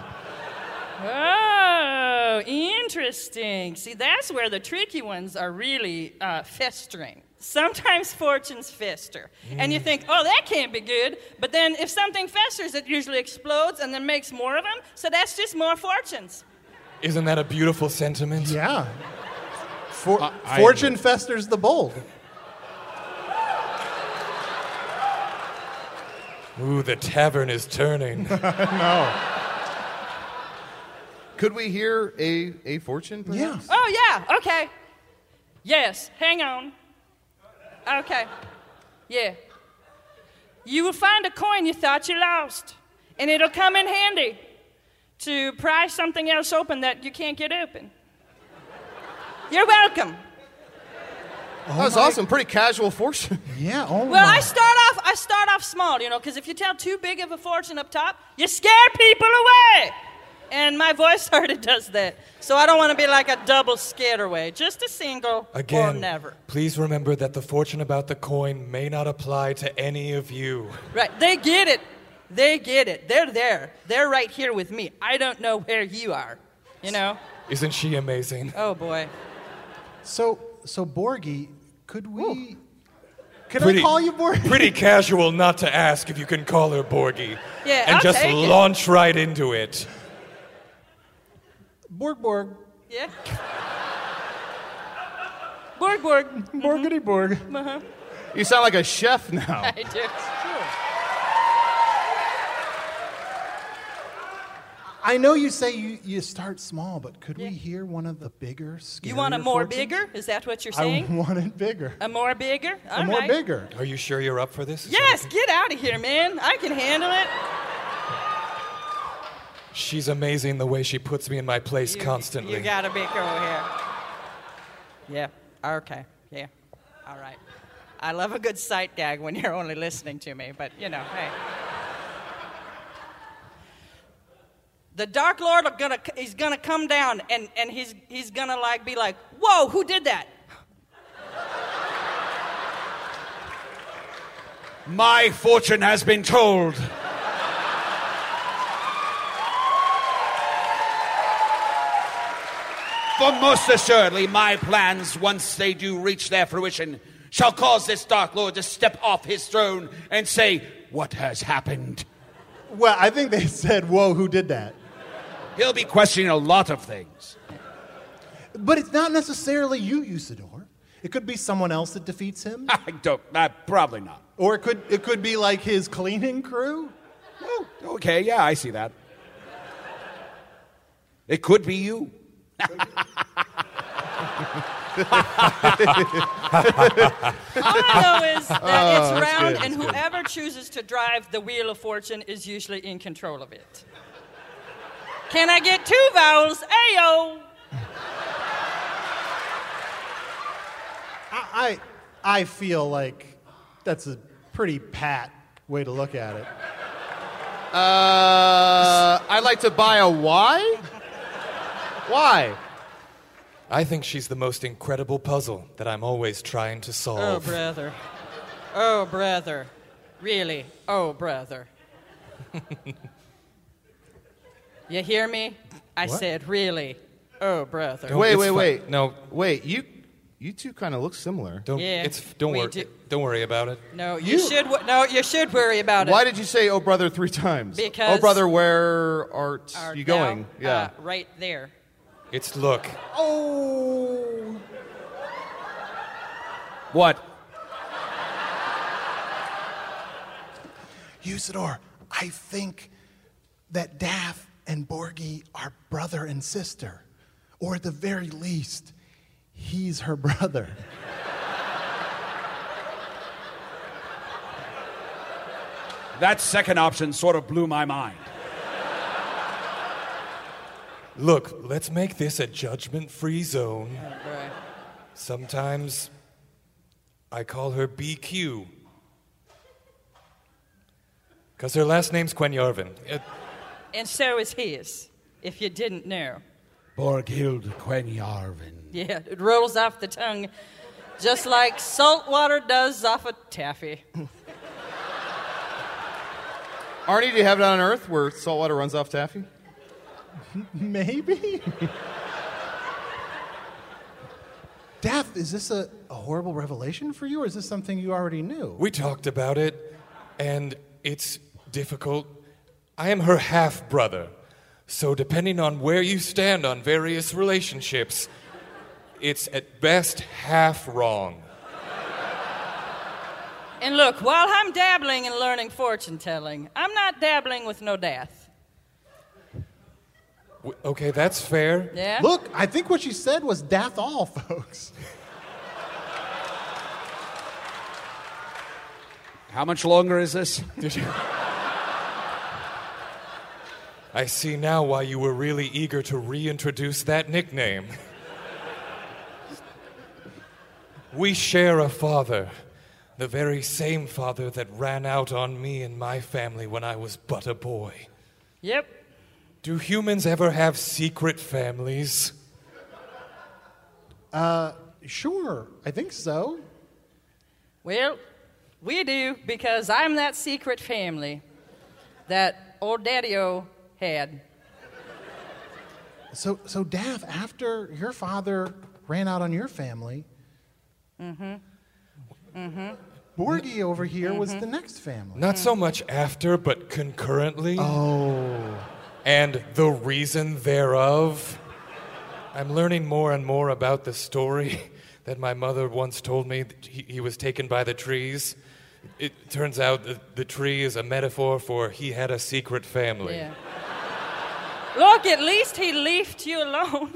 Oh, interesting. See, that's where the tricky ones are really uh, festering. Sometimes fortunes fester. And you think, oh, that can't be good. But then if something festers, it usually explodes and then makes more of them. So that's just more fortunes. Isn't that a beautiful sentiment? Yeah. For, I- I fortune agree. festers the bold. Ooh, the tavern is turning. No. Could we hear a, a fortune, perhaps? Oh, yeah, okay. Yes, hang on. Okay. Yeah. You will find a coin you thought you lost, and it'll come in handy to pry something else open that you can't get open. You're welcome. That was awesome. Pretty casual fortune. Yeah, oh Well, my. I start off I start off small, you know, because if you tell too big of a fortune up top, you scare people away. And my voice sort of does that. So I don't want to be like a double scared away. Just a single or Again, never. please remember that the fortune about the coin may not apply to any of you. Right. They get it. They get it. They're there. They're right here with me. I don't know where you are. You know? Isn't she amazing? Oh, boy. So, so Borgie, could we... Can Pretty- I call you Borgie? Pretty casual not to ask if you can call her Borgie. Yeah, And I'll just take it. launch right into it. Borg Borg. Yeah? Borg, Borg. Borgity Borg. Uh-huh. You sound like a chef now. I do. I know you say you, you start small, but could we hear one of the bigger, scarier You want a more fortunes? bigger? Is that what you're I saying? want it bigger. A more bigger? All A more right. bigger. Are you sure you're up for this? Is Yes, get out of here, man. I can handle it. She's amazing the way she puts me in my place You- constantly. You gotta be cool here. Yeah, okay, yeah, all right. I love a good sight gag when you're only listening to me, but you know, hey. The Dark Lord are gonna, he's gonna come down and, and he's, he's gonna like be like, whoa, who did that? My fortune has been told. For most assuredly, my plans, once they do reach their fruition, shall cause this Dark Lord to step off his throne and say, what has happened? Well, I think they said, whoa, who did that? He'll be questioning a lot of things. But it's not necessarily you, Usador. It could be someone else that defeats him. I don't, uh, probably not. Or it could it could be like his cleaning crew. Oh, okay, yeah, I see that. It could be you. All I know is that Oh, it's that's round, good, and that's good. whoever chooses to drive the Wheel of Fortune is usually in control of it. Can I get two vowels? Ayo! I, I I feel like that's a pretty pat way to look at it. Uh, I'd like to buy a why? Why? I think she's the most incredible puzzle that I'm always trying to Oh, solve. brother. Oh, brother. Really? Oh, brother. You hear me? I What? said, really? Oh, brother. Wait, it's wait, fi- wait. No. Wait, you you two kind of look similar. Don't. Yeah, It's. Don't we worry. do- Don't worry about it. No, you, should. wo- No, you should worry about it. Why did you say "Oh brother" three times? Because- Oh brother, where art Are you thou, going? Yeah. uh, right there. It's look. Oh. What? Usador, I think that Daff and Borgie are brother and sister. Or at the very least, he's her brother. That second option sort of blew my mind. Look, let's make this a judgment-free zone. Right. Sometimes I call her B Q. Because her last name's Quenyarvin. It, And so is his, if you didn't know. Borghild Quenyarvin. Yeah, it rolls off the tongue just like salt water does off a taffy. Arnie, do you have it on Earth where saltwater runs off taffy? Maybe? Daff, is this a, a horrible revelation for you, or is this something you already knew? we talked about it, and it's difficult. I am her half-brother, so depending on where you stand on various relationships, it's at best half wrong. And look, while I'm dabbling in learning fortune telling, I'm not dabbling with no death. W- Okay, that's fair. Yeah? Look, I think what she said was Daff all, folks. How much longer is this? I see now why you were really eager to reintroduce that nickname. We share a father, the very same father that ran out on me and my family when I was but a boy. Yep. Do humans ever have secret families? Uh, sure, I think so. Well, we do, because I'm that secret family that old Daddy-O had. So, so Daff, after your father ran out on your family, Mm-hmm. Mm-hmm. Borgie over here was the next family. Not so much after, but concurrently. Oh. And the reason thereof. I'm learning more and more about the story that my mother once told me that he, he was taken by the trees. It turns out that the tree is a metaphor for he had a secret family. Yeah. Look, at least he left you alone.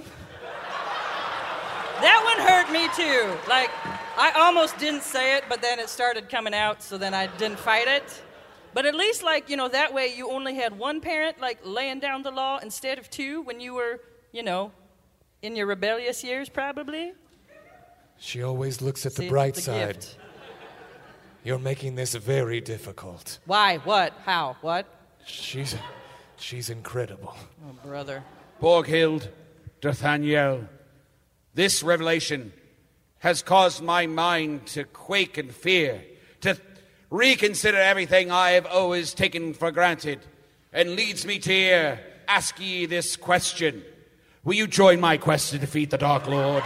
That one hurt me too. Like, I almost didn't say it, but then it started coming out, so then I didn't fight it. But at least, like, you know, that way you only had one parent, like, laying down the law instead of two when you were, you know, in your rebellious years, probably. She always looks at See, the bright the side. gift. You're making this very difficult. Why? What? How? What? She's, she's incredible. Oh, brother. Borghild, Nathaniel, this revelation has caused my mind to quake in fear, to reconsider everything I have always taken for granted, and leads me to here ask ye this question. Will you join my quest to defeat the Dark Lord?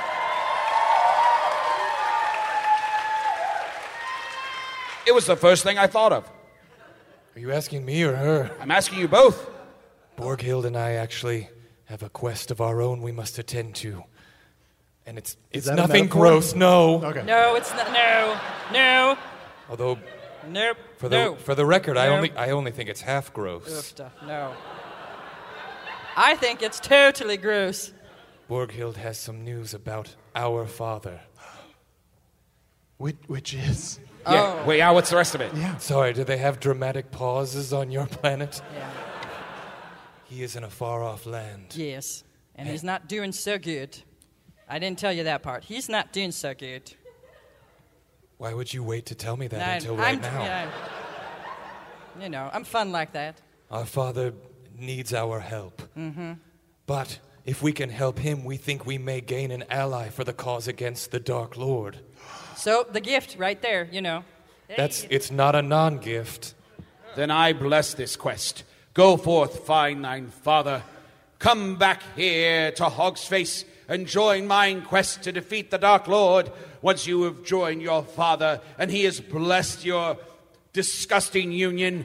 It was the first thing I thought of. Are you asking me or her? I'm asking you both. Borghild and I actually have a quest of our own we must attend to. And it's it's that a nothing metaphor? gross, no. Okay. No, it's not. No. No. Although, Nope. for the no. for the record, I No. only I only think it's half gross. Oofta. No. I think it's totally gross. Borghild has some news about our father. Which, which is? Yeah. Oh. Wait, yeah, what's the rest of it? Yeah. Sorry, do they have dramatic pauses on your planet? Yeah. He is in a far-off land. Yes. And he's not doing so good. I didn't tell you that part. He's not doing so good. Why would you wait to tell me that I- until right I'm- now? yeah, you know, I'm fun like that. Our father needs our help. Mm-hmm. But if we can help him, we think we may gain an ally for the cause against the Dark Lord. So the gift right there, you know. That's it's not a non-gift. Then I bless this quest. Go forth, find thine father. Come back here to Hog's Face and join mine quest to defeat the Dark Lord. Once you have joined your father and he has blessed your disgusting union,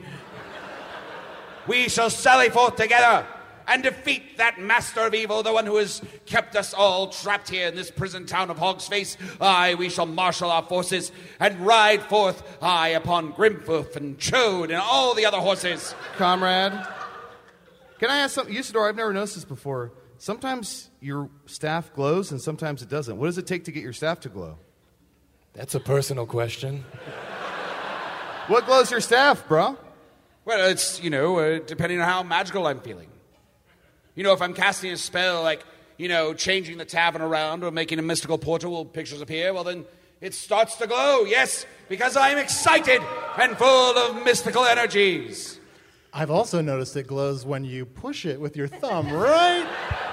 we shall sally forth together and defeat that master of evil, the one who has kept us all trapped here in this prison town of Hog's Face. Aye, we shall marshal our forces and ride forth, aye, upon Grimfoof and Chode and all the other horses. Comrade, can I ask something? Usador, I've never noticed this before. Sometimes your staff glows and sometimes it doesn't. What does it take to get your staff to glow? That's a personal question. What glows your staff, bro? Well, it's, you know, uh, depending on how magical I'm feeling. You know, if I'm casting a spell like, you know, changing the tavern around or making a mystical portal where pictures appear, well then it starts to glow, yes, because I'm excited and full of mystical energies. I've also noticed it glows when you push it with your thumb, right?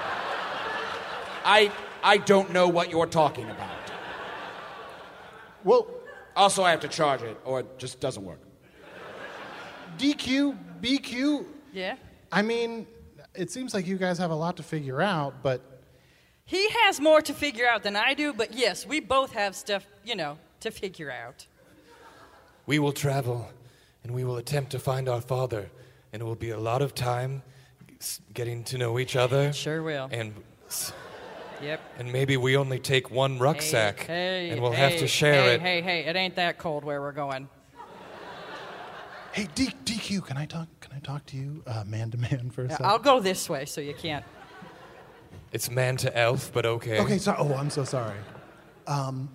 I I don't know what you're talking about. Well, also I have to charge it or it just doesn't work. D Q, B Q. Yeah. I mean, it seems like you guys have a lot to figure out, but He has more to figure out than I do, but yes, we both have stuff, you know, to figure out. We will travel, and we will attempt to find our father, and it will be a lot of time s- getting to know each other. Sure will. And s- Yep. and maybe we only take one rucksack, Hey, and we'll hey, have to share hey, it. Hey, hey, it ain't that cold where we're going. hey, D- DQ, can I talk? Can I talk to you, uh, man to man, for a Yeah, second? I'll go this way so you can't. It's man to elf, but okay. Okay, so oh, I'm so sorry. Um,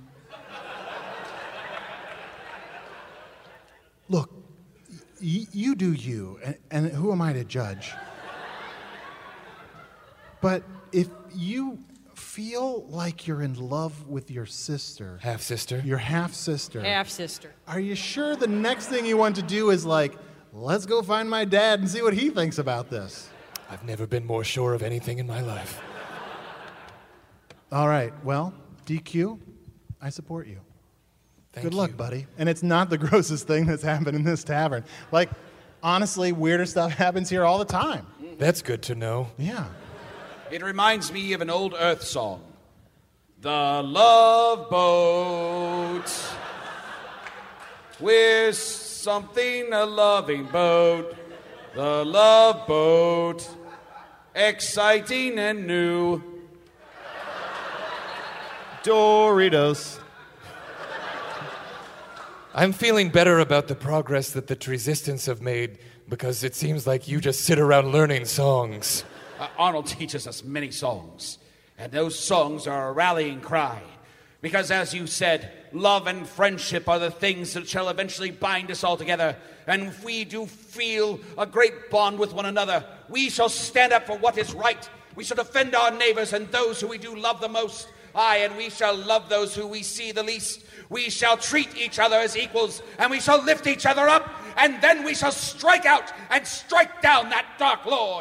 look, y- you do you, and, and who am I to judge? But if you feel like you're in love with your sister, half sister, your half sister, Half sister. are you sure the next thing you want to do is like, let's go find my dad and see what he thinks about this? I've never been more sure of anything in my life. All right, well, D Q, I support you. Thank Good luck, you. buddy. And it's not the grossest thing that's happened in this tavern. Like, honestly, weirder stuff happens here all the time. That's good to know. Yeah. It reminds me of an old Earth song. The Love Boat. We're something a loving boat. The Love Boat. Exciting and new. Doritos. I'm feeling better about the progress that the Resistance have made because it seems like you just sit around learning songs. Uh, Arnold teaches us many songs, and those songs are a rallying cry Because as you said, love and friendship are the things that shall eventually bind us all together. And if we do feel a great bond with one another, we shall stand up for what is right. We shall defend our neighbors and those who we do love the most. Aye, and we shall love those who we see the least. We shall treat each other as equals, and we shall lift each other up, and then we shall strike out and strike down that Dark Lord.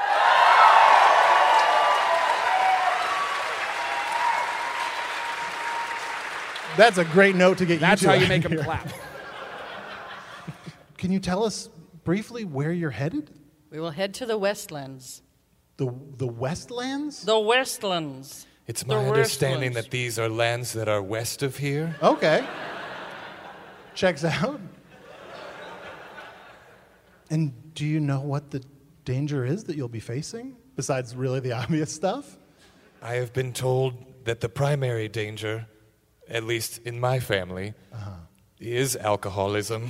That's a great note to get That's you to. how you make them clap. Can you tell us briefly where you're headed? We will head to the Westlands. The the Westlands? The Westlands. It's my The understanding Westlands. that these are lands that are west of here. Okay. Checks out. And do you know what the danger is that you'll be facing, besides really the obvious stuff? I have been told that the primary danger, at least in my family, uh-huh. is alcoholism.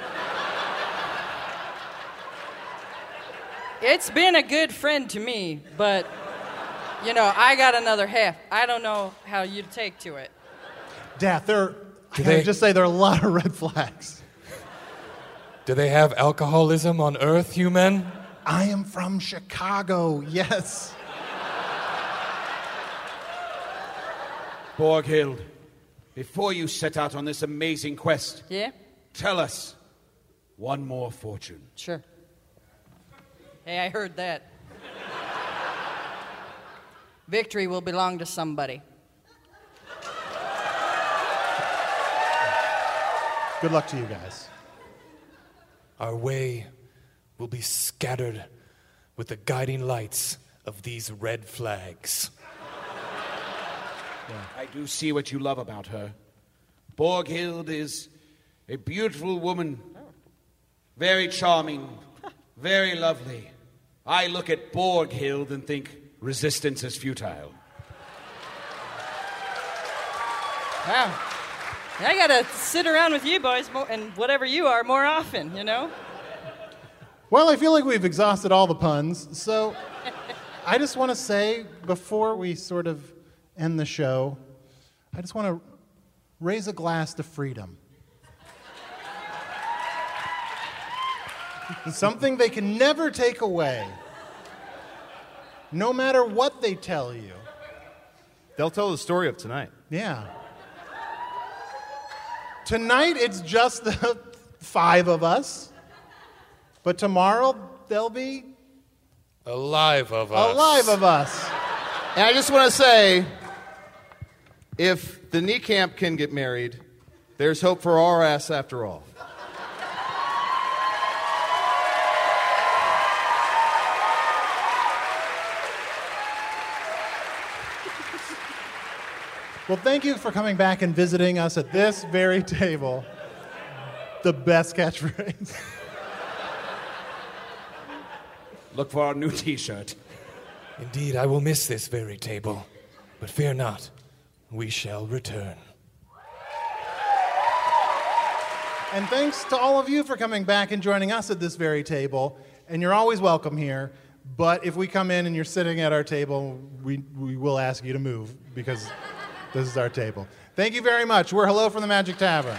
It's been a good friend to me, but, you know, I got another half. I don't know how you take to it. Dad, there are, I Do gotta they- just say there are a lot of red flags. Do they have alcoholism on Earth, human? I am from Chicago, yes. Borghild, before you set out on this amazing quest, Yeah? tell us one more fortune. Sure. Hey, I heard that. Victory will belong to somebody. Good luck to you guys. Our way will be scattered with the guiding lights of these red flags. I do see what you love about her. Borghild is a beautiful woman, very charming, very lovely. I look at Borghild and think resistance is futile. Wow. I gotta sit around with you boys more, and whatever you are more often, you know? Well, I feel like we've exhausted all the puns, so I just want to say, before we sort of end the show, I just want to raise a glass to freedom. Something they can never take away, no matter what they tell you. They'll tell the story of tonight. Yeah. Tonight, it's just the five of us, but tomorrow, there'll be Alive of a us. live of us. And I just want to say, if the knee camp can get married, there's hope for our ass after all. Well, thank you for coming back and visiting us at this very table. The best catchphrase. Look for our new t-shirt. Indeed, I will miss this very table. But fear not, we shall return. And thanks to all of you for coming back and joining us at this very table. And you're always welcome here. But if we come in and you're sitting at our table, we, we will ask you to move because this is our table. Thank you very much. We're Hello from the Magic Tavern.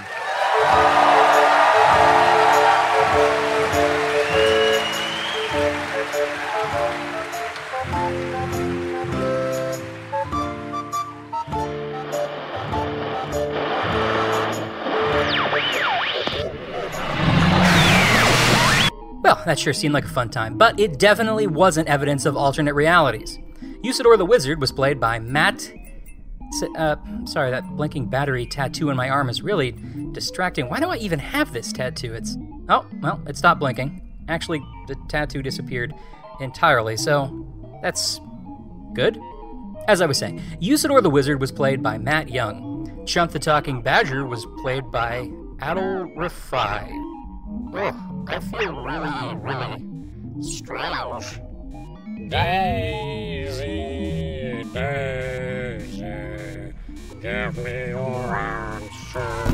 Well, that sure seemed like a fun time, but it definitely wasn't evidence of alternate realities. Usador the Wizard was played by Matt... Uh, sorry, that blinking battery tattoo on my arm is really distracting. Why do I even have this tattoo? It's... Oh, well, it stopped blinking. Actually, the tattoo disappeared entirely, so that's good. As I was saying, Usador the Wizard was played by Matt Young. Chump the Talking Badger was played by Adol Rafai. Oh, I feel really, really strange. Daisy, Daisy, give me your answer.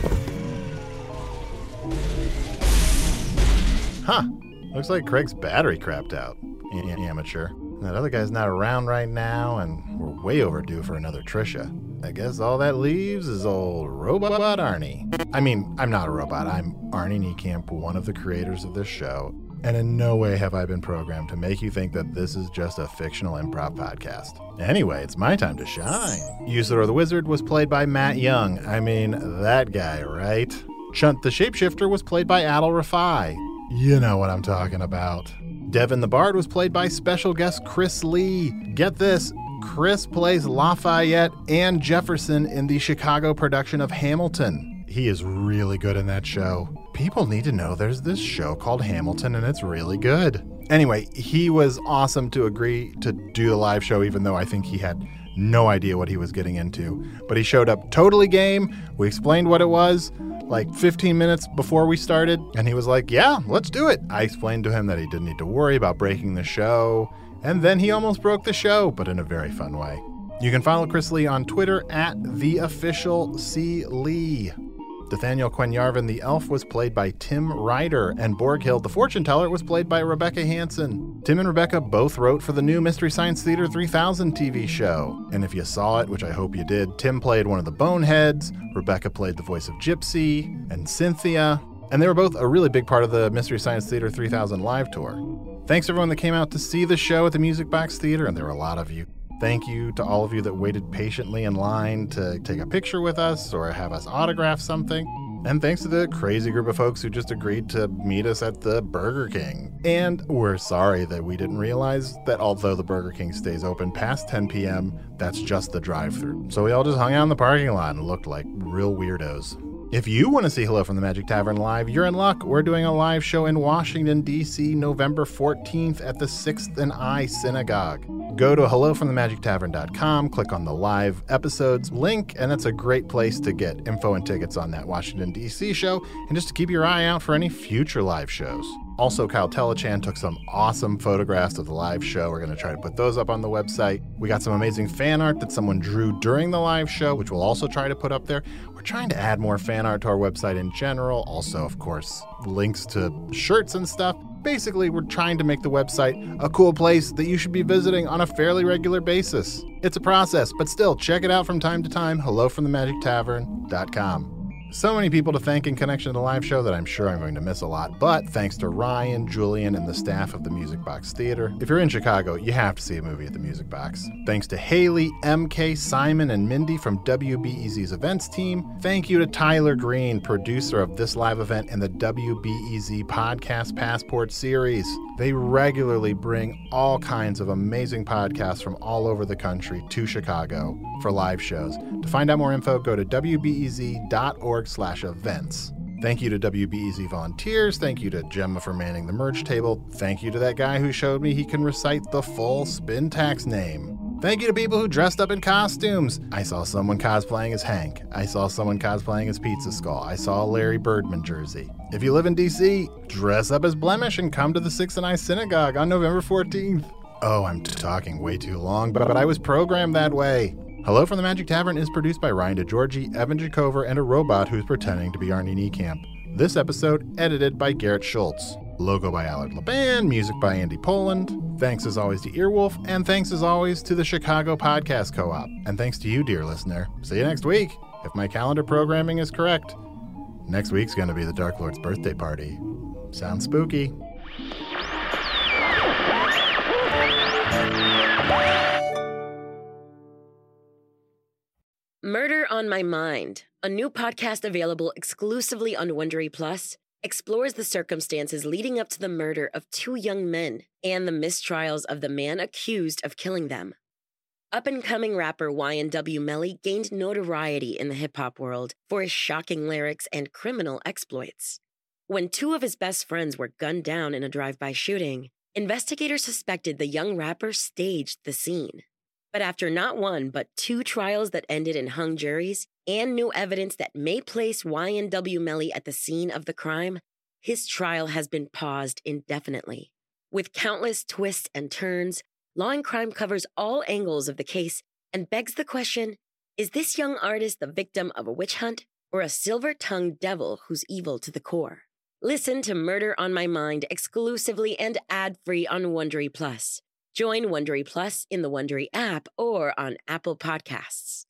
Huh. Looks like Craig's battery crapped out. A- amateur. That other guy's not around right now, and we're way overdue for another Trisha. I guess all that leaves is old Robot Arnie. I mean, I'm not a robot. I'm Arnie Niekamp, one of the creators of this show. And in no way have I been programmed to make you think that this is just a fictional improv podcast. Anyway, it's my time to shine. Usador the Wizard was played by Matt Young. I mean, that guy, right? Chunt the Shapeshifter was played by Adil Rafai. You know what I'm talking about. Devin the Bard was played by special guest Chris Lee. Get this, Chris plays Lafayette and Jefferson in the Chicago production of Hamilton. He is really good in that show. People need to know there's this show called Hamilton and it's really good. Anyway, he was awesome to agree to do the live show, even though I think he had no idea what he was getting into. But he showed up totally game. We explained what it was like fifteen minutes before we started, and he was like, yeah, let's do it. I explained to him that he didn't need to worry about breaking the show, and then he almost broke the show, but in a very fun way. You can follow Chris Lee on Twitter at the official C Lee. Nathaniel Quenyarvin the Elf was played by Tim Ryder, and Borghild the Fortune Teller was played by Rebecca Hansen. Tim and Rebecca both wrote for the new Mystery Science Theater three thousand T V show. And if you saw it, which I hope you did, Tim played one of the Boneheads, Rebecca played the voice of Gypsy, and Cynthia. And they were both a really big part of the Mystery Science Theater three thousand live tour. Thanks everyone that came out to see the show at the Music Box Theater, and there were a lot of you. Thank you to all of you that waited patiently in line to take a picture with us or have us autograph something. And thanks to the crazy group of folks who just agreed to meet us at the Burger King. And we're sorry that we didn't realize that although the Burger King stays open past ten p.m., that's just the drive-thru. So we all just hung out in the parking lot and looked like real weirdos. If you want to see Hello from the Magic Tavern live, you're in luck. We're doing a live show in Washington, D C, November fourteenth at the sixth and I Synagogue. Go to hello from the magic tavern dot com, click on the live episodes link, and that's a great place to get info and tickets on that Washington, D C show, and just to keep your eye out for any future live shows. Also, Kyle Telechan took some awesome photographs of the live show. We're going to try to put those up on the website. We got some amazing fan art that someone drew during the live show, which we'll also try to put up there. We're trying to add more fan art to our website in general. Also, of course, links to shirts and stuff. Basically, we're trying to make the website a cool place that you should be visiting on a fairly regular basis. It's a process, but still, check it out from time to time, hello from the magic tavern dot com. So many people to thank in connection to the live show that I'm sure I'm going to miss a lot, but thanks to Ryan, Julian, and the staff of the Music Box Theater. If you're in Chicago, you have to see a movie at the Music Box. Thanks to Haley, M K, Simon, and Mindy from W B E Z's events team. Thank you to Tyler Green, producer of this live event and the W B E Z Podcast Passport series. They regularly bring all kinds of amazing podcasts from all over the country to Chicago for live shows. To find out more info, go to w b e z dot org slash events. Thank you to W B E Z volunteers. Thank you to Gemma for manning the merch table. Thank you to that guy who showed me he can recite the full Spin Tax name. Thank you to people who dressed up in costumes. I saw someone cosplaying as Hank. I saw someone cosplaying as Pizza Skull. I saw a Larry Birdman jersey. If you live in D C, dress up as Blemish and come to the sixth and I Synagogue on November fourteenth. Oh, I'm talking way too long, but, but I was programmed that way. Hello from the Magic Tavern is produced by Ryan DeGiorgi, Evan Jacover, and a robot who's pretending to be Arnie Niekamp. This episode edited by Garrett Schultz. Logo by Allard Laban, music by Andy Poland. Thanks as always to Earwolf, and thanks as always to the Chicago Podcast Co-op. And thanks to you, dear listener. See you next week, if my calendar programming is correct. Next week's going to be the Dark Lord's birthday party. Sounds spooky. Murder on My Mind, a new podcast available exclusively on Wondery Plus, explores the circumstances leading up to the murder of two young men and the mistrials of the man accused of killing them. Up-and-coming rapper Y N W Melly gained notoriety in the hip-hop world for his shocking lyrics and criminal exploits. When two of his best friends were gunned down in a drive-by shooting, investigators suspected the young rapper staged the scene. But after not one, but two trials that ended in hung juries and new evidence that may place Y N W Melly at the scene of the crime, his trial has been paused indefinitely. With countless twists and turns, Law and Crime covers all angles of the case and begs the question, is this young artist the victim of a witch hunt or a silver-tongued devil who's evil to the core? Listen to Murder on My Mind exclusively and ad-free on Wondery Plus. Join Wondery Plus in the Wondery app or on Apple Podcasts.